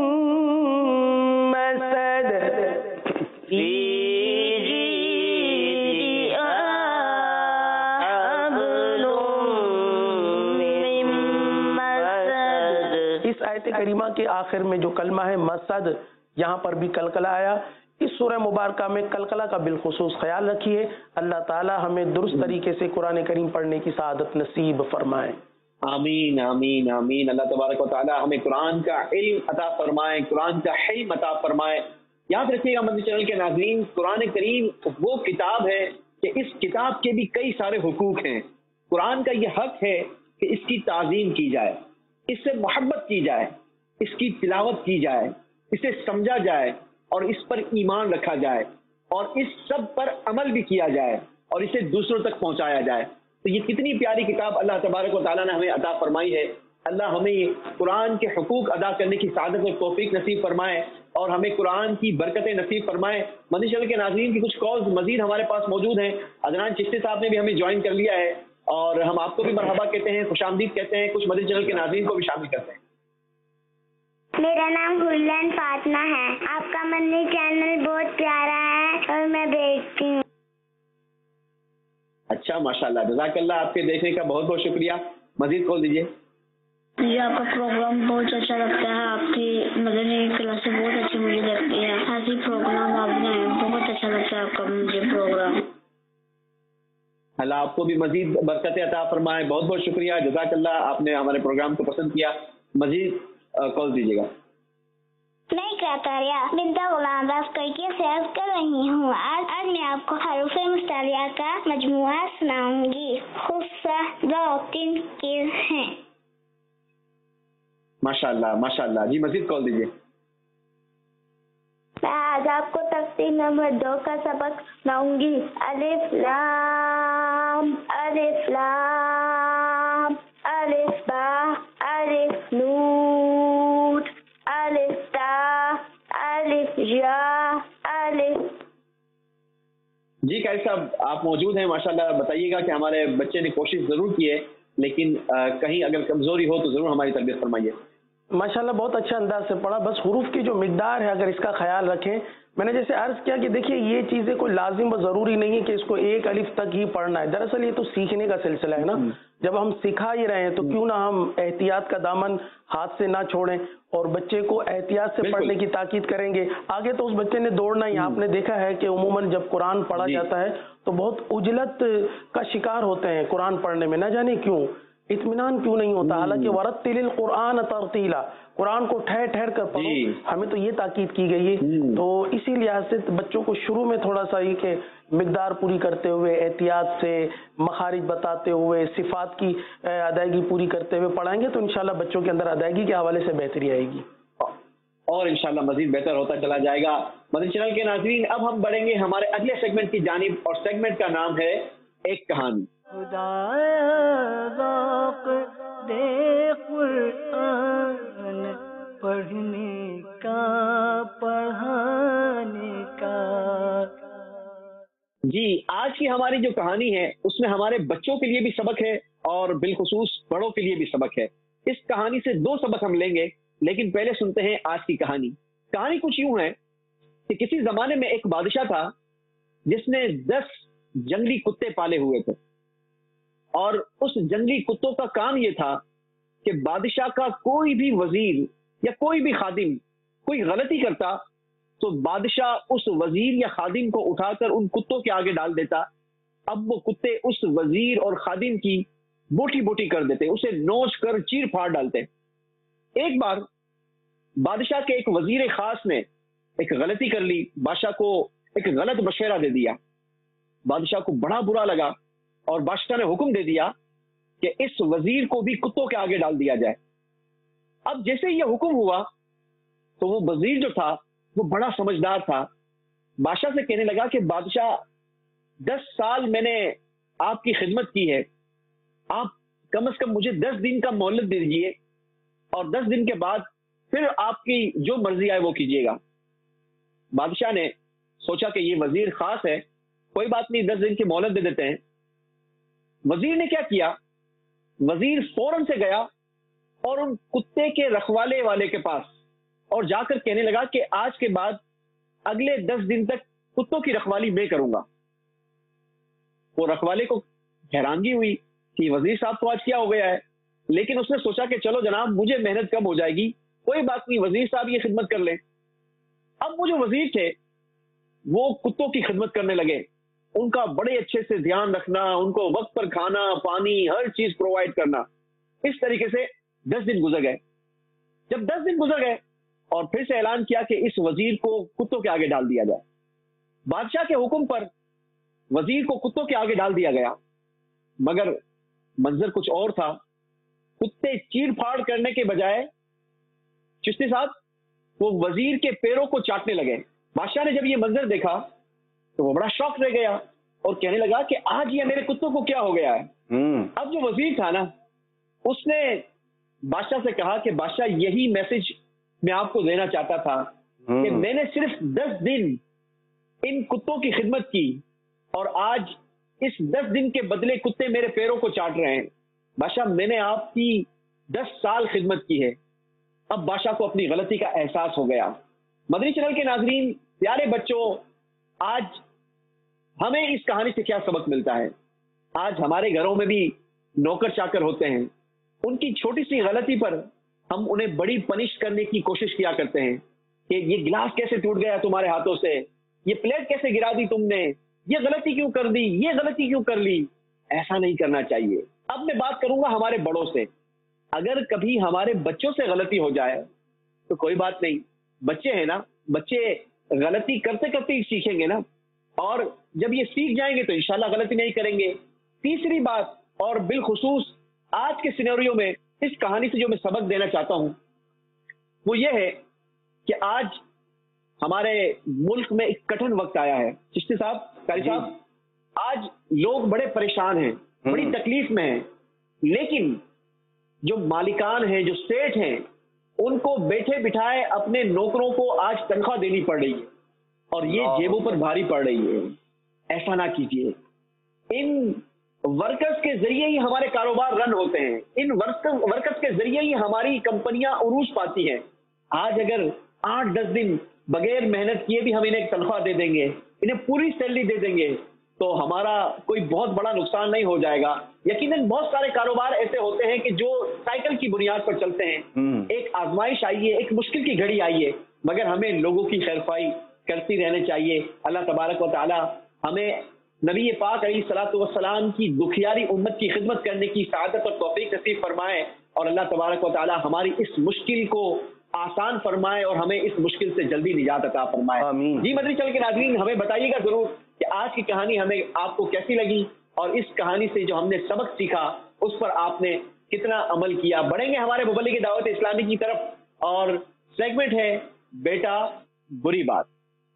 S3: مسد.
S1: فی جیدہا حبل من مسد.
S3: اس آیت کریمہ کے آخر میں جو کلمہ ہے مسد، یہاں پر بھی کلکلہ آیا. اس سورہ مبارکہ میں کلکلہ کا بالخصوص خیال رکھیے. اللہ تعالی ہمیں درست طریقے سے قرآن کریم پڑھنے کی سعادت نصیب فرمائے.
S2: آمین آمین آمین. اللہ تبارک و تعالی ہمیں قرآن کا علم عطا فرمائے، قرآن کا حلم عطا فرمائے. یاد رکھیے گا مدنی چینل کے ناظرین، قرآن کریم وہ کتاب ہے کہ اس کتاب کے بھی کئی سارے حقوق ہیں. قرآن کا یہ حق ہے کہ اس کی تعظیم کی جائے، اس سے محبت کی جائے، اس کی تلاوت کی جائے، اسے سمجھا جائے اور اس پر ایمان رکھا جائے اور اس سب پر عمل بھی کیا جائے اور اسے دوسروں تک پہنچایا جائے. تو یہ کتنی پیاری کتاب اللہ تبارک و تعالیٰ نے ہمیں عطا فرمائی ہے. اللہ ہمیں قرآن کے حقوق ادا کرنے کی سعادت اور توفیق نصیب فرمائے اور ہمیں قرآن کی برکتیں نصیب فرمائے. مدنی چینل کے ناظرین کی کچھ کالز مزید ہمارے پاس موجود ہیں. عدنان چشتی صاحب نے بھی ہمیں جوائن کر لیا ہے اور ہم آپ کو بھی مرحبا کہتے ہیں، خوش آمدید کہتے ہیں. کچھ مدنی چینل کے ناظرین کو بھی شامل کرتے ہیں.
S4: میرا نام ہلن فاطمہ ہے. آپ کا مدنی چینل بہت پیارا ہے اور میں دیکھتی ہوں.
S2: اچھا ماشاءاللہ، جزاک اللہ. آپ کے دیکھنے کا بہت بہت شکریہ. مزید کھول دیجیے.
S4: مجھے آپ کا پروگرام بہت اچھا لگتا ہے. آپ کی مدنی کلاسیں بہت اچھی مجھے لگتی ہے. ایسی پروگرام آپ نے بہت اچھا لگتا ہے آپ کا مجھے پروگرام.
S2: اللہ آپ کو بھی مزید برکت عطا فرمائے. بہت بہت شکریہ، جزاک اللہ. آپ نے ہمارے پروگرام کو پسند کیا. مزید کال دیجیے گا.
S4: میں کرتاریا بنت غلام راز کر رہی ہوں. آج میں آپ کو حروف مستعلیہ کا مجموعہ سناؤں گی. خصہ دو تین چیز ہیں.
S2: ماشاءاللہ ماشاءاللہ. جی مزید کال دیجیے.
S4: میں آج آپ کو تفسیر نمبر 2 کا سبق سناؤں گی. الف لام الف لام الف با الف نون الف تا الف یا الف.
S2: جی قائد صاحب آپ موجود ہیں ماشاءاللہ. بتائیے گا کہ ہمارے بچے نے کوشش ضرور کی ہے لیکن کہیں اگر کمزوری ہو تو ضرور ہماری تربیت فرمائیے.
S3: ماشاءاللہ بہت اچھا انداز سے پڑھا. بس حروف کی جو مقدار ہے اگر اس کا خیال رکھیں. میں نے جیسے عرض کیا کہ دیکھیے یہ چیزیں کوئی لازم و ضروری نہیں ہے کہ اس کو ایک الف تک ہی پڑھنا ہے. دراصل یہ تو سیکھنے کا سلسلہ ہے نا. جب ہم سکھا ہی رہے ہیں تو کیوں نہ ہم احتیاط کا دامن ہاتھ سے نہ چھوڑیں اور بچے کو احتیاط سے پڑھنے کی تاکید کریں گے. آگے تو اس بچے نے دوڑنا ہی. آپ نے دیکھا ہے کہ عموماً جب قرآن پڑھا جاتا ہے تو بہت عجلت کا شکار ہوتے ہیں قرآن پڑھنے میں. نہ جانے کیوں اطمینان کیوں نہیں ہوتا. حالانکہ ورتل القرآن ترتیلا، قرآن کو ٹھہر ٹھہر کر پڑھو. ہمیں تو یہ تاکید کی گئی ہے. تو اسی لحاظ سے بچوں کو شروع میں تھوڑا سا یہ کہ مقدار پوری کرتے ہوئے، احتیاط سے مخارج بتاتے ہوئے، صفات کی ادائیگی پوری کرتے ہوئے پڑھائیں گے تو انشاءاللہ بچوں کے اندر ادائیگی کے حوالے سے بہتری آئے گی
S2: اور انشاءاللہ مزید بہتر ہوتا چلا جائے گا. مدنی چینل کے ناظرین اب ہم بڑھیں گے ہمارے اگلے سیگمنٹ کی جانب اور سیگمنٹ کا نام ہے ایک کہانی.
S1: خدا ذوق دے قرآن پڑھنے کا پڑھانے کا.
S2: جی آج کی ہماری جو کہانی ہے اس میں ہمارے بچوں کے لیے بھی سبق ہے اور بالخصوص بڑوں کے لیے بھی سبق ہے. اس کہانی سے 2 سبق ہم لیں گے لیکن پہلے سنتے ہیں آج کی کہانی. کہانی کچھ یوں ہے کہ کسی زمانے میں ایک بادشاہ تھا جس نے 10 جنگلی کتے پالے ہوئے تھے اور اس جنگلی کتوں کا کام یہ تھا کہ بادشاہ کا کوئی بھی وزیر یا کوئی بھی خادم کوئی غلطی کرتا تو بادشاہ اس وزیر یا خادم کو اٹھا کر ان کتوں کے آگے ڈال دیتا. اب وہ کتے اس وزیر اور خادم کی بوٹی بوٹی کر دیتے، اسے نوچ کر چیر پھاڑ ڈالتے. ایک بار بادشاہ کے ایک وزیر خاص نے ایک غلطی کر لی، بادشاہ کو ایک غلط مشورہ دے دیا. بادشاہ کو بڑا برا لگا اور بادشاہ نے حکم دے دیا کہ اس وزیر کو بھی کتوں کے آگے ڈال دیا جائے. اب جیسے یہ حکم ہوا تو وہ وزیر جو تھا وہ بڑا سمجھدار تھا. بادشاہ سے کہنے لگا کہ بادشاہ 10 سال میں نے آپ کی خدمت کی ہے، آپ کم از کم مجھے 10 دن کا مہلت دے دیجیے اور 10 دن کے بعد پھر آپ کی جو مرضی آئے وہ کیجیے گا. بادشاہ نے سوچا کہ یہ وزیر خاص ہے, کوئی بات نہیں 10 دن کی مہلت دے دیتے ہیں. وزیر نے کیا کیا, وزیر فوراً سے گیا اور ان کتے کے رکھوالے والے کے پاس اور جا کر کہنے لگا کہ آج کے بعد اگلے 10 دن تک کتوں کی رکھوالی میں کروں گا. وہ رکھوالے کو حیرانگی ہوئی کہ وزیر صاحب تو آج کیا ہو گیا ہے, لیکن اس نے سوچا کہ چلو جناب مجھے محنت کم ہو جائے گی, کوئی بات نہیں وزیر صاحب یہ خدمت کر لیں. اب وہ جو وزیر تھے وہ کتوں کی خدمت کرنے لگے, ان کا بڑے اچھے سے دھیان رکھنا, ان کو وقت پر کھانا پانی ہر چیز پرووائڈ کرنا. اس طریقے سے 10 دن گزر گئے. جب 10 دن گزر گئے اور پھر سے اعلان کیا کہ اس وزیر کو کتوں کے آگے ڈال دیا جائے. بادشاہ کے حکم پر وزیر کو کتوں کے آگے ڈال دیا گیا, مگر منظر کچھ اور تھا. کتے چیر پھاڑ کرنے کے بجائے چشتی صاحب وہ وزیر کے پیروں کو چاٹنے لگے. بادشاہ نے جب یہ منظر دیکھا تو وہ بڑا شوق رہ گیا اور کہنے لگا کہ آج یہ میرے کتوں کو کیا ہو گیا ہے. اب جو وزیر تھا نا اس نے بادشاہ سے کہا کہ بادشاہ یہی میسج میں آپ کو دینا چاہتا تھا کہ میں نے صرف 10 دن ان کتوں کی خدمت کی اور آج اس 10 دن کے بدلے کتے میرے پیروں کو چاٹ رہے ہیں. بادشاہ میں نے آپ کی 10 سال خدمت کی ہے. اب بادشاہ کو اپنی غلطی کا احساس ہو گیا. مدنی چینل کے ناظرین, پیارے بچوں, آج ہمیں اس کہانی سے کیا سبق ملتا ہے؟ آج ہمارے گھروں میں بھی نوکر چاکر ہوتے ہیں, ان کی چھوٹی سی غلطی پر ہم انہیں بڑی پنش کرنے کی کوشش کیا کرتے ہیں کہ یہ گلاس کیسے ٹوٹ گیا تمہارے ہاتھوں سے, یہ پلیٹ کیسے گرا دی تم نے, یہ غلطی کیوں کر دی, یہ غلطی کیوں کر لی. ایسا نہیں کرنا چاہیے. اب میں بات کروں گا ہمارے بڑوں سے. اگر کبھی ہمارے بچوں سے غلطی ہو جائے تو کوئی بات نہیں, بچے ہیں نا, بچے غلطی کرتے کرتے ہی سیکھیں گے نا, اور جب یہ سیکھ جائیں گے تو انشاءاللہ غلطی نہیں کریں گے. تیسری بات, اور بالخصوص آج کے سینیریو میں اس کہانی سے جو میں سبق دینا چاہتا ہوں وہ یہ ہے کہ آج ہمارے ملک میں ایک کٹھن وقت آیا ہے. چشتی صاحب, قاری صاحب, آج لوگ بڑے پریشان ہیں, بڑی تکلیف میں ہیں, لیکن جو مالکان ہیں, جو سیٹ ہیں, ان کو بیٹھے بٹھائے اپنے نوکروں کو آج تنخواہ دینی پڑ رہی ہے اور یہ جیبوں پر بھاری پڑ رہی ہے. ایسا نہ کیجیے. ان ورکرز کے ذریعے ہی ہمارے کاروبار رن ہوتے ہیں, ان ورکرز کے ذریعے ہی ہماری کمپنیاں عروج پاتی ہیں. آج اگر 8-10 دن بغیر محنت کیے بھی ہم انہیں تنخواہ دے دیں گے, انہیں پوری سیلری دے دیں گے, تو ہمارا کوئی بہت بڑا نقصان نہیں ہو جائے گا. یقیناً بہت سارے کاروبار ایسے ہوتے ہیں کہ جو سائیکل کی بنیاد پر چلتے ہیں. ایک آزمائش آئی ہے, ایک مشکل کی گھڑی آئی ہے, مگر ہمیں لوگوں کی خیرخواہی کرتی رہنے چاہیے. اللہ تبارک و تعالی ہمیں نبی پاک علیہ الصلوۃ والسلام کی دکھیاری امت کی خدمت کرنے کی سعادت اور توفیق نصیب فرمائے, اور اللہ تبارک و تعالی ہماری اس مشکل کو آسان فرمائے اور ہمیں اس مشکل سے جلدی نجات عطا فرمائے. جی مدنی چینل کے ناظرین, ہمیں بتائیے گا ضرور کہ آج کی کہانی ہمیں آپ کو کیسی لگی, اور اس کہانی سے جو ہم نے سبق سیکھا اس پر آپ نے کتنا عمل کیا. بڑھیں گے ہمارے مبلغ دعوت اسلامی کی طرف, اور سیگمنٹ ہے بیٹا بری بات.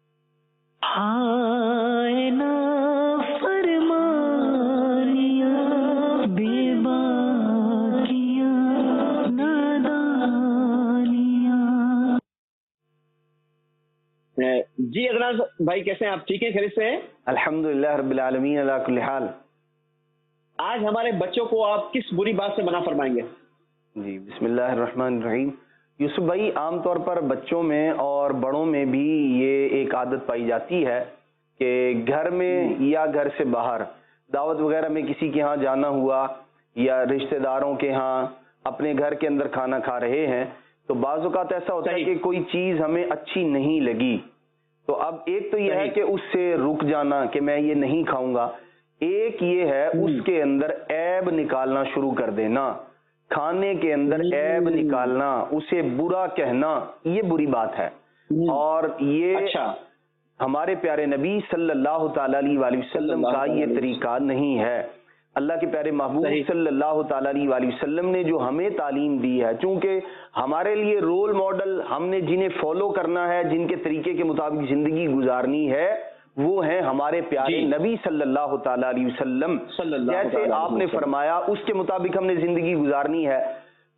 S2: جی ادنان بھائی, کیسے ہیں آپ؟ ٹھیک ہیں, خیریت سے ہیں؟
S3: الحمدللہ رب العالمین علی کل حال.
S2: آج ہمارے بچوں کو آپ کس بری بات سے منع فرمائیں گے؟
S3: جی بسم اللہ الرحمن الرحیم. یوسف بھائی, عام طور پر بچوں میں اور بڑوں میں بھی یہ ایک عادت پائی جاتی ہے کہ گھر میں یا گھر سے باہر دعوت وغیرہ میں کسی کے ہاں جانا ہوا یا رشتہ داروں کے ہاں اپنے گھر کے اندر کھانا کھا رہے ہیں تو بعض اوقات ایسا ہوتا ہے کہ کوئی چیز ہمیں اچھی نہیں لگی, تو اب ایک تو یہ ہے کہ اس سے رک جانا کہ میں یہ نہیں کھاؤں گا, ایک یہ ہے اس کے اندر عیب نکالنا شروع کر دینا, کھانے کے اندر عیب نکالنا, اسے برا کہنا, یہ بری بات ہے. اور یہ ہمارے پیارے نبی صلی اللہ تعالی علیہ وآلہ وسلم کا یہ طریقہ نہیں ہے. اللہ کے پیارے محبوب صلی اللہ تعالی علیہ وآلہ وسلم نے جو ہمیں تعلیم دی ہے, چونکہ ہمارے لیے رول ماڈل ہم نے جنہیں فالو کرنا ہے, جن کے طریقے کے مطابق زندگی گزارنی ہے, وہ ہیں ہمارے پیارے نبی صلی اللہ تعالی علیہ وسلم. جیسے آپ نے فرمایا اس کے مطابق ہم نے زندگی گزارنی ہے.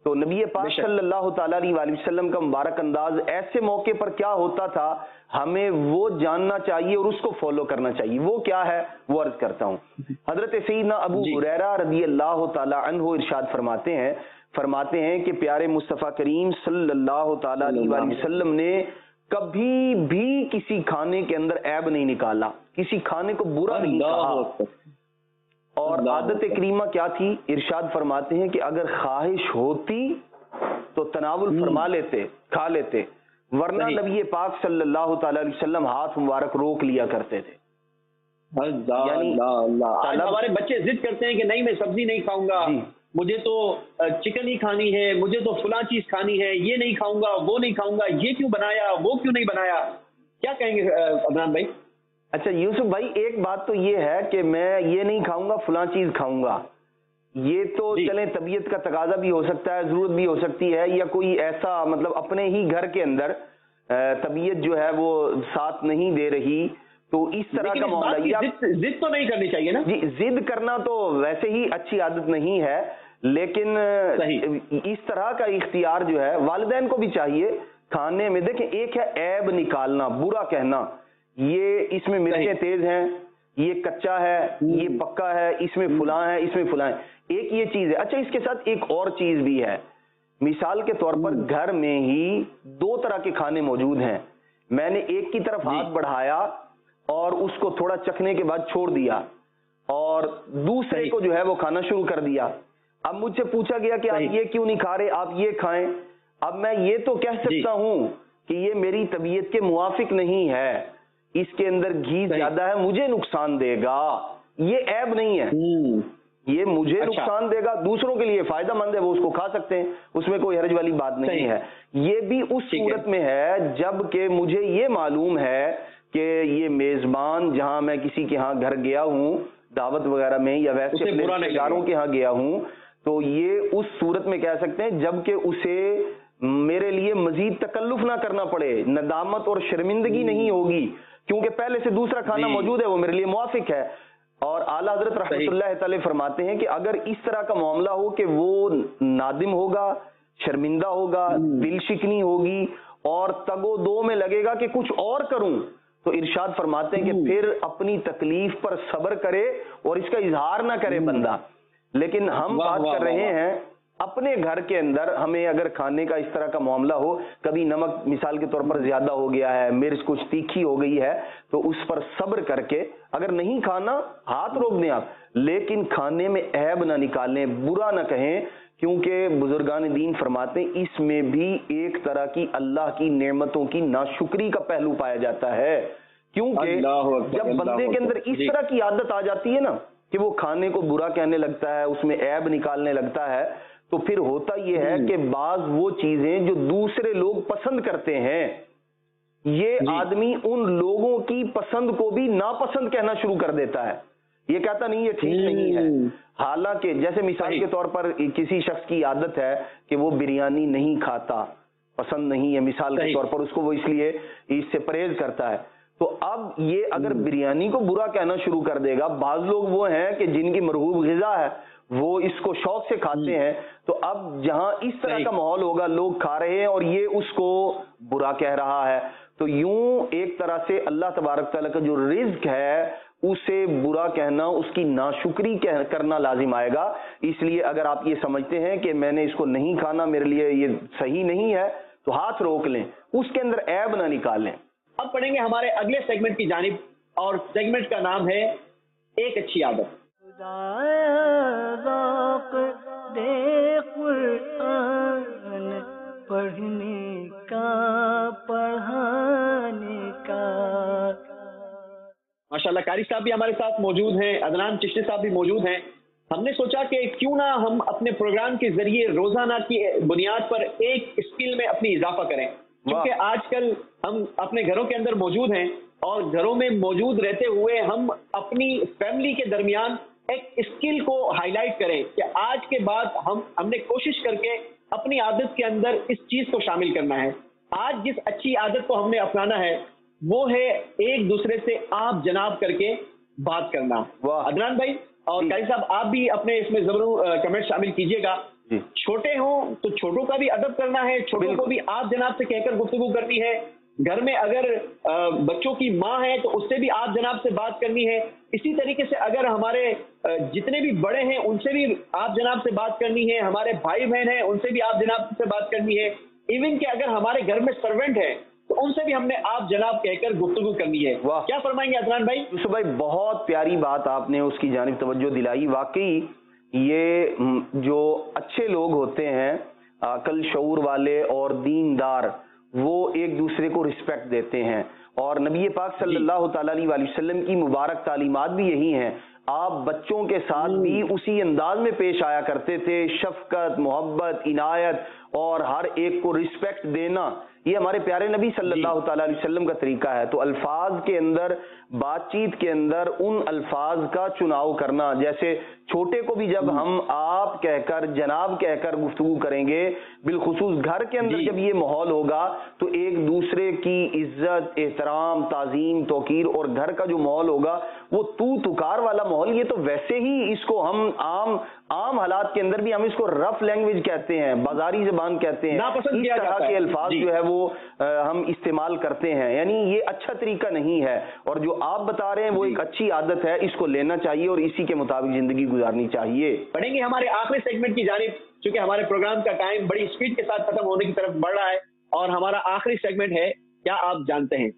S7: تو نبی پاک صلی اللہ تعالیٰ علیہ وآلہ وسلم کا مبارک انداز ایسے موقع پر کیا ہوتا تھا ہمیں وہ جاننا چاہیے اور اس کو فالو کرنا چاہیے. وہ کیا ہے وہ عرض کرتا ہوں. حضرت سیدنا ابو ہریرہ رضی اللہ تعالیٰ عنہ ارشاد فرماتے ہیں کہ پیارے مصطفیٰ کریم صلی اللہ تعالیٰ علیہ وآلہ وسلم نے کبھی بھی کسی کھانے کے اندر عیب نہیں نکالا, کسی کھانے کو برا نہیں کہا. اور عادت کریمہ کیا تھی؟ ارشاد فرماتے ہیں کہ اگر خواہش ہوتی تو تناول فرما لیتے, کھا لیتے, ورنہ نبی پاک صلی اللہ تعالی علیہ وسلم ہاتھ مبارک روک لیا کرتے تھے.
S2: یعنی ہمارے بچے ضد کرتے ہیں کہ نہیں میں سبزی نہیں کھاؤں گا, مجھے تو چکن ہی کھانی ہے, مجھے تو فلاں چیز کھانی ہے, یہ نہیں کھاؤں گا, وہ نہیں کھاؤں گا, یہ کیوں بنایا, وہ کیوں نہیں بنایا, کیا کہیں گے عدنان بھائی؟
S7: اچھا یوسف بھائی, ایک بات تو یہ ہے کہ میں یہ نہیں کھاؤں گا فلاں چیز کھاؤں گا, یہ تو چلیں طبیعت کا تقاضا بھی ہو سکتا ہے, ضرورت بھی ہو سکتی ہے, یا کوئی ایسا مطلب اپنے ہی گھر کے اندر طبیعت جو ہے وہ ساتھ نہیں دے رہی, تو اس طرح کا معاملہ
S2: ضد تو نہیں کرنی چاہیے نا.
S7: جی ضد کرنا تو ویسے ہی اچھی عادت نہیں ہے, لیکن اس طرح کا اختیار جو ہے والدین کو بھی چاہیے کھانے میں. دیکھیں ایک ہے عیب نکالنا, برا کہنا, یہ اس میں مرچیں تیز ہیں, یہ کچا ہے, یہ پکا ہے, اس میں فلاں ہے, اس میں فلاں ہے, ایک یہ چیز ہے. اچھا اس کے ساتھ ایک اور چیز بھی ہے, مثال کے طور پر گھر میں ہی دو طرح کے کھانے موجود ہیں, میں نے ایک کی طرف ہاتھ بڑھایا اور اس کو تھوڑا چکھنے کے بعد چھوڑ دیا, اور دوسرے کو جو ہے وہ کھانا شروع کر دیا. اب مجھ سے پوچھا گیا کہ آپ یہ کیوں نہیں کھا رہے, آپ یہ کھائیں. اب میں یہ تو کہہ سکتا ہوں کہ یہ میری طبیعت کے موافق نہیں ہے, اس کے اندر گھی زیادہ ہے, مجھے نقصان دے گا, یہ عیب نہیں ہے, یہ مجھے نقصان دے گا, دوسروں کے لیے فائدہ مند ہے, وہ اس کو کھا سکتے ہیں, اس میں کوئی حرج والی بات نہیں ہے. یہ بھی اس صورت میں ہے جب کہ مجھے یہ معلوم ہے کہ یہ میزبان جہاں میں کسی کے ہاں گھر گیا ہوں دعوت وغیرہ میں, یا ویسے اپنے رشتہ داروں کے ہاں گیا ہوں, تو یہ اس صورت میں کہہ سکتے ہیں جب کہ اسے میرے لیے مزید تکلف نہ کرنا پڑے, ندامت اور شرمندگی نہیں ہوگی, کیونکہ پہلے سے دوسرا کھانا موجود ہے, وہ میرے لیے موافق ہے. اور اعلیٰ حضرت رحمۃ اللہ تعالی فرماتے ہیں کہ اگر اس طرح کا معاملہ ہو کہ وہ نادم ہوگا, شرمندہ ہوگا, دل شکنی ہوگی اور تگ و دو میں لگے گا کہ کچھ اور کروں, تو ارشاد فرماتے ہیں کہ پھر اپنی تکلیف پر صبر کرے اور اس کا اظہار نہ کرے بندہ. لیکن ہم بات کر رہے ہیں اپنے گھر کے اندر, ہمیں اگر کھانے کا اس طرح کا معاملہ ہو, کبھی نمک مثال کے طور پر زیادہ ہو گیا ہے, مرچ کچھ تیکھی ہو گئی ہے, تو اس پر صبر کر کے اگر نہیں کھانا ہاتھ روک دیں آپ, لیکن کھانے میں عیب نہ نکالیں, برا نہ کہیں, کیونکہ بزرگان دین فرماتے ہیں اس میں بھی ایک طرح کی اللہ کی نعمتوں کی ناشکری کا پہلو پایا جاتا ہے. کیونکہ جب بندے کے اندر اس طرح کی عادت آ جاتی ہے نا کہ وہ کھانے کو برا کہنے لگتا ہے, اس میں عیب نکالنے لگتا ہے, تو پھر ہوتا یہ ہے کہ بعض وہ چیزیں جو دوسرے لوگ پسند کرتے ہیں, یہ آدمی ان لوگوں کی پسند کو بھی ناپسند کہنا شروع کر دیتا ہے, یہ کہتا نہیں یہ ٹھیک نہیں ہے. حالانکہ جیسے مثال کے طور پر کسی شخص کی عادت ہے کہ وہ بریانی نہیں کھاتا, پسند نہیں ہے مثال کے طور پر, اس کو وہ اس لیے اس سے پرہیز کرتا ہے, تو اب یہ اگر بریانی کو برا کہنا شروع کر دے گا, بعض لوگ وہ ہیں کہ جن کی مرغوب غذا ہے وہ اس کو شوق سے کھاتے ہیں, تو اب جہاں اس طرح کا ماحول ہوگا, لوگ کھا رہے ہیں اور یہ اس کو برا کہہ رہا ہے, تو یوں ایک طرح سے اللہ تبارک تعالیٰ کا جو رزق ہے اسے برا کہنا, اس کی ناشکری کرنا لازم آئے گا. اس لیے اگر آپ یہ سمجھتے ہیں کہ میں نے اس کو نہیں کھانا, میرے لیے یہ صحیح نہیں ہے, تو ہاتھ روک لیں, اس کے اندر عیب نہ نکالیں.
S2: اب پڑھیں گے ہمارے اگلے سیگمنٹ کی جانب, اور سیگمنٹ کا نام ہے ایک اچھی عادت.
S1: پڑھنے کا پڑھانے کا.
S2: ماشاءاللہ قاری صاحب بھی ہمارے ساتھ موجود ہیں, عدنان چشتی صاحب بھی موجود ہیں. ہم نے سوچا کہ کیوں نہ ہم اپنے پروگرام کے ذریعے روزانہ کی بنیاد پر ایک اسکل میں اپنی اضافہ کریں, کیونکہ آج کل ہم اپنے گھروں کے اندر موجود ہیں, اور گھروں میں موجود رہتے ہوئے ہم اپنی فیملی کے درمیان ایک اسکل کو ہائی لائٹ کریں کہ آج کے بعد ہم نے کوشش کر کے اپنی عادت کے اندر اس چیز کو شامل کرنا ہے. آج جس اچھی عادت کو ہم نے اپنانا ہے وہ ہے ایک دوسرے سے آپ جناب کر کے بات کرنا. عدنان بھائی اور قاری صاحب, آپ بھی اپنے اس میں ضرور کمنٹ شامل کیجیے گا چھوٹے ہوں تو چھوٹوں کا بھی ادب کرنا ہے، چھوٹوں کو بھی آپ جناب سے کہہ کر گفتگو کرنی ہے، گھر میں اگر بچوں کی ماں ہے تو اس سے بھی آپ جناب سے بات کرنی ہے، اسی طریقے سے اگر ہمارے جتنے بھی بڑے ہیں ان سے بھی آپ جناب سے بات کرنی ہے، ہمارے بھائی بہن ہیں ان سے بھی آپ جناب سے بات کرنی ہے، ایون کہ اگر ہمارے گھر میں سرونٹ ہے تو ان سے بھی ہم نے آپ جناب کہہ کر گفتگو کرنی ہے۔ کیا فرمائیں گے عدنان بھائی؟
S7: یوسف بھائی بہت پیاری بات آپ نے اس کی جانب توجہ دلائی، واقعی یہ جو اچھے لوگ ہوتے ہیں، عقل شعور والے اور دیندار، وہ ایک دوسرے کو رسپیکٹ دیتے ہیں، اور نبی پاک صلی اللہ تعالی علیہ وسلم کی مبارک تعلیمات بھی یہی ہیں۔ آپ بچوں کے ساتھ بھی اسی انداز میں پیش آیا کرتے تھے، شفقت، محبت، عنایت اور ہر ایک کو رسپیکٹ دینا، یہ ہمارے پیارے نبی صلی اللہ تعالی علیہ وسلم کا طریقہ ہے۔ تو الفاظ کے اندر، بات چیت کے اندر ان الفاظ کا چناؤ کرنا، جیسے چھوٹے کو بھی جب ہم آپ کہہ کر، جناب کہہ کر گفتگو کریں گے، بالخصوص گھر کے اندر جب یہ ماحول ہوگا تو ایک دوسرے کی عزت، احترام، تعظیم، توقیر، اور گھر کا جو ماحول ہوگا وہ تو تکار والا ماحول، یہ تو ویسے ہی اس کو ہم عام حالات کے اندر بھی ہم اس کو رف لینگویج کہتے ہیں، بازاری زبان کہتے ہیں، اس طرح کے الفاظ جو ہے وہ ہم استعمال کرتے ہیں، یعنی یہ اچھا طریقہ نہیں ہے، اور جو آپ بتا رہے ہیں وہ ایک اچھی عادت ہے، اس کو لینا چاہیے اور اسی کے مطابق زندگی گزارنی چاہیے۔
S2: پڑھیں گے ہمارے آخری سیگمنٹ کی جانب، چونکہ ہمارے پروگرام کا ٹائم بڑی اسپیڈ کے ساتھ ختم ہونے کی طرف بڑھ رہا ہے، اور ہمارا آخری سیگمنٹ ہے کیا آپ جانتے ہیں۔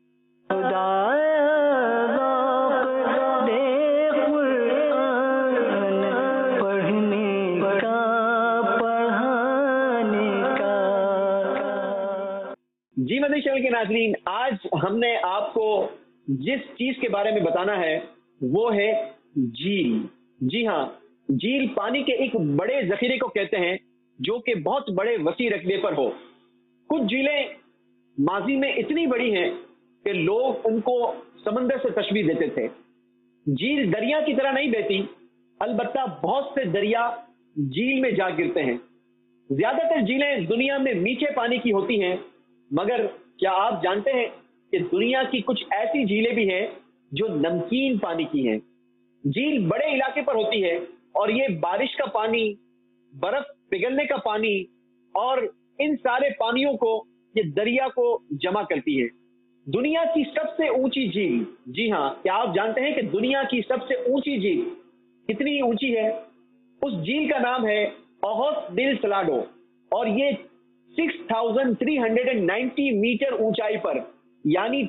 S2: جی مدنی چینل کے ناظرین، آج ہم نے آپ کو جس چیز کے بارے میں بتانا ہے وہ ہے جھیل۔ جی ہاں، جھیل پانی کے ایک بڑے ذخیرے کو کہتے ہیں جو کہ بہت بڑے وسیع رقبے پر ہو۔ کچھ جھیلیں ماضی میں اتنی بڑی ہیں کہ لوگ ان کو سمندر سے تشبیہ دیتے تھے۔ جھیل دریا کی طرح نہیں بہتی، البتہ بہت سے دریا جھیل میں جا گرتے ہیں۔ زیادہ تر جھیلیں دنیا میں میٹھے پانی کی ہوتی ہیں، مگر کیا آپ جانتے ہیں کہ دنیا کی کچھ ایسی جھیلیں بھی ہیں جو نمکین پانی کی ہیں۔ جھیل بڑے علاقے پر ہوتی ہے اور یہ بارش کا پانی، برف پگھلنے کا پانی اور ان سارے پانیوں کو یہ دریا کو جمع کرتی ہے۔ دنیا کی سب سے اونچی جھیل، جی ہاں، کیا آپ جانتے ہیں کہ دنیا کی سب سے اونچی جھیل کتنی اونچی ہے؟ اس جھیل کا نام ہے اوہوس ڈیل سلاڈو، اور یہ 6390 میٹر اونچائی پر، یعنی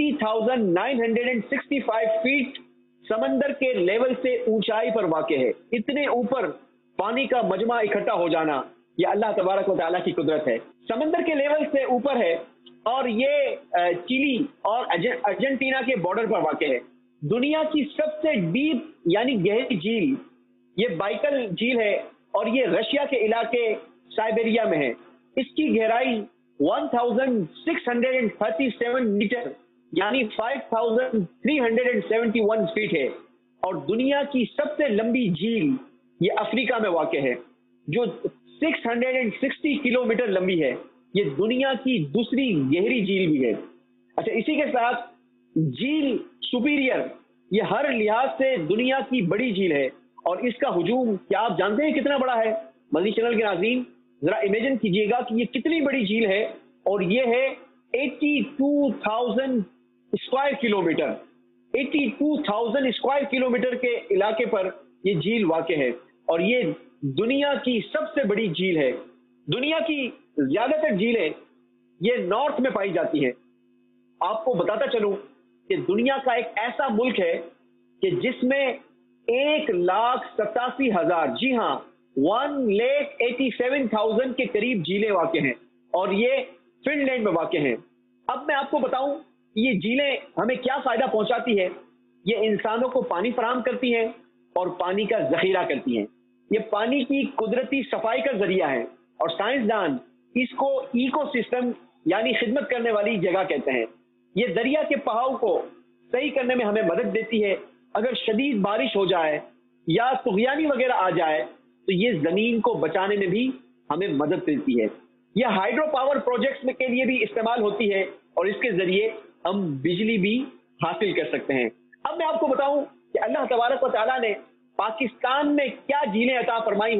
S2: 20,965 فیٹ سمندر کے لیول سے اونچائی پر واقع ہے۔ اتنے اوپر پانی کا مجمع اکٹھا ہو جانا یہ اللہ تبارک و تعالیٰ کی قدرت ہے۔ سمندر کے لیول سے اوپر ہے اور یہ چلی اور ارجنٹینا کے بارڈر پر واقع ہے۔ دنیا کی سب سے ڈیپ یعنی گہری جھیل یہ بائیکل جھیل ہے اور یہ رشیا کے علاقے سائبیریا میں ہے۔ اس کی گہرائی 1637 میٹر یعنی 5371 فیٹ ہے، اور دنیا کی سب سے لمبی جھیل یہ افریقہ میں واقع ہے جو 660 کلومیٹر لمبی ہے۔ یہ دنیا کی دوسری گہری جھیل بھی ہے۔ اچھا، اسی کے ساتھ جھیل سپیریئر یہ ہر لحاظ سے دنیا کی بڑی جھیل ہے، اور اس کا حجم کیا آپ جانتے ہیں کتنا بڑا ہے؟ مدنی چینل کے ناظرین ذرا امیجن کیجئے گا کہ یہ کتنی بڑی جھیل ہے، اور یہ ہے 82,000 اسکوائر کلومیٹر۔ 82,000 اسکوائر کلومیٹر کے علاقے پر یہ جھیل واقع ہے، اور یہ دنیا کی سب سے بڑی جھیل ہے۔ دنیا کی زیادہ تر جھیلیں یہ نارتھ میں پائی جاتی ہیں۔ آپ کو بتاتا چلوں کہ دنیا کا ایک ایسا ملک ہے کہ جس میں 1,87,000 جی ہاں 1,87,000 کے قریب جھیلیں واقع ہیں، اور یہ فن لینڈ میں واقع ہیں۔ اب میں آپ کو بتاؤں یہ جھیلیں ہمیں کیا فائدہ پہنچاتی ہے۔ یہ انسانوں کو پانی فراہم کرتی ہیں اور پانی کا ذخیرہ کرتی ہیں۔ یہ پانی کی قدرتی صفائی کا ذریعہ ہے، اور سائنسدان اس کو ایکو سسٹم یعنی خدمت کرنے والی جگہ کہتے ہیں۔ یہ دریا کے بہاؤ کو صحیح کرنے میں ہمیں مدد دیتی ہے۔ اگر شدید بارش ہو جائے یا طغیانی وغیرہ آ جائے تو یہ زمین کو بچانے میں بھی ہمیں مدد دیتی ہے۔ یہ ہائیڈرو پاور پروجیکٹس میں کے لیے بھی استعمال ہوتی ہے، اور اس کے ذریعے ہم بجلی بھی حاصل کر سکتے ہیں۔ اب میں آپ کو بتاؤں کہ اللہ تبارک و تعالیٰ نے پاکستان میں کیا جھیلیں عطا فرمائی ہیں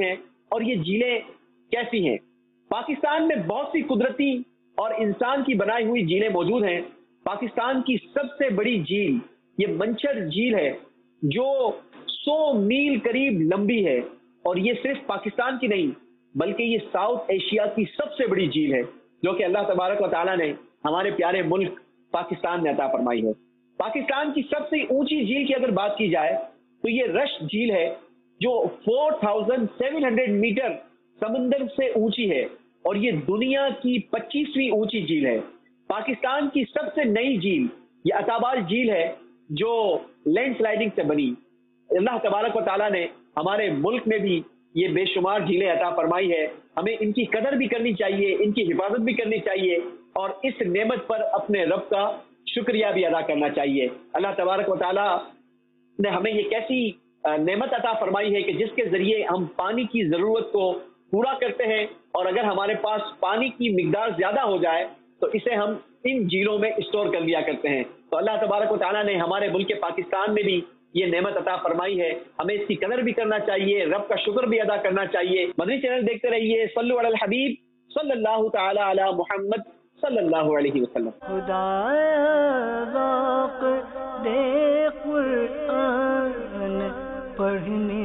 S2: اور یہ جھیلیں کیسی ہیں؟ پاکستان میں بہت سی قدرتی اور انسان کی بنائی ہوئی جھیلیں موجود ہیں۔ پاکستان کی سب سے بڑی جھیل یہ منچر جھیل ہے جو 100 میل قریب لمبی ہے، اور یہ صرف پاکستان کی نہیں بلکہ یہ ساؤتھ ایشیا کی سب سے بڑی جھیل ہے جو کہ اللہ تبارک و تعالیٰ نے ہمارے پیارے ملک پاکستان میں عطا فرمائی ہے۔ پاکستان کی سب سے اونچی جھیل کی اگر بات کی جائے تو یہ رشت جھیل ہے جو 4700 میٹر سمندر سے اونچی ہے، اور یہ دنیا کی 25ویں اونچی جھیل ہے۔ پاکستان کی سب سے نئی جھیل یہ اتابال جھیل ہے جو لینڈ سلائڈنگ سے بنی۔ اللہ تبارک و تعالیٰ نے ہمارے ملک میں بھی یہ بے شمار جھیلیں عطا فرمائی ہے، ہمیں ان کی قدر بھی کرنی چاہیے، ان کی حفاظت بھی کرنی چاہیے، اور اس نعمت پر اپنے رب کا شکریہ بھی ادا کرنا چاہیے۔ اللہ تبارک و تعالیٰ نے ہمیں یہ کیسی نعمت عطا فرمائی ہے کہ جس کے ذریعے ہم پانی کی ضرورت کو پورا کرتے ہیں، اور اگر ہمارے پاس پانی کی مقدار زیادہ ہو جائے تو اسے ہم ان جھیلوں میں اسٹور کر لیا کرتے ہیں۔ تو اللہ تبارک و تعالیٰ نے ہمارے ملک پاکستان میں بھی یہ نعمت عطا فرمائی ہے، ہمیں اس کی قدر بھی کرنا چاہیے، رب کا شکر بھی ادا کرنا چاہیے۔ مدنی چینل دیکھتے رہیے، صلو علی الحبیب صلی اللہ تعالی علی محمد صلی اللہ علیہ وسلم۔
S1: خدایا ذوق دے قرآن پڑھنے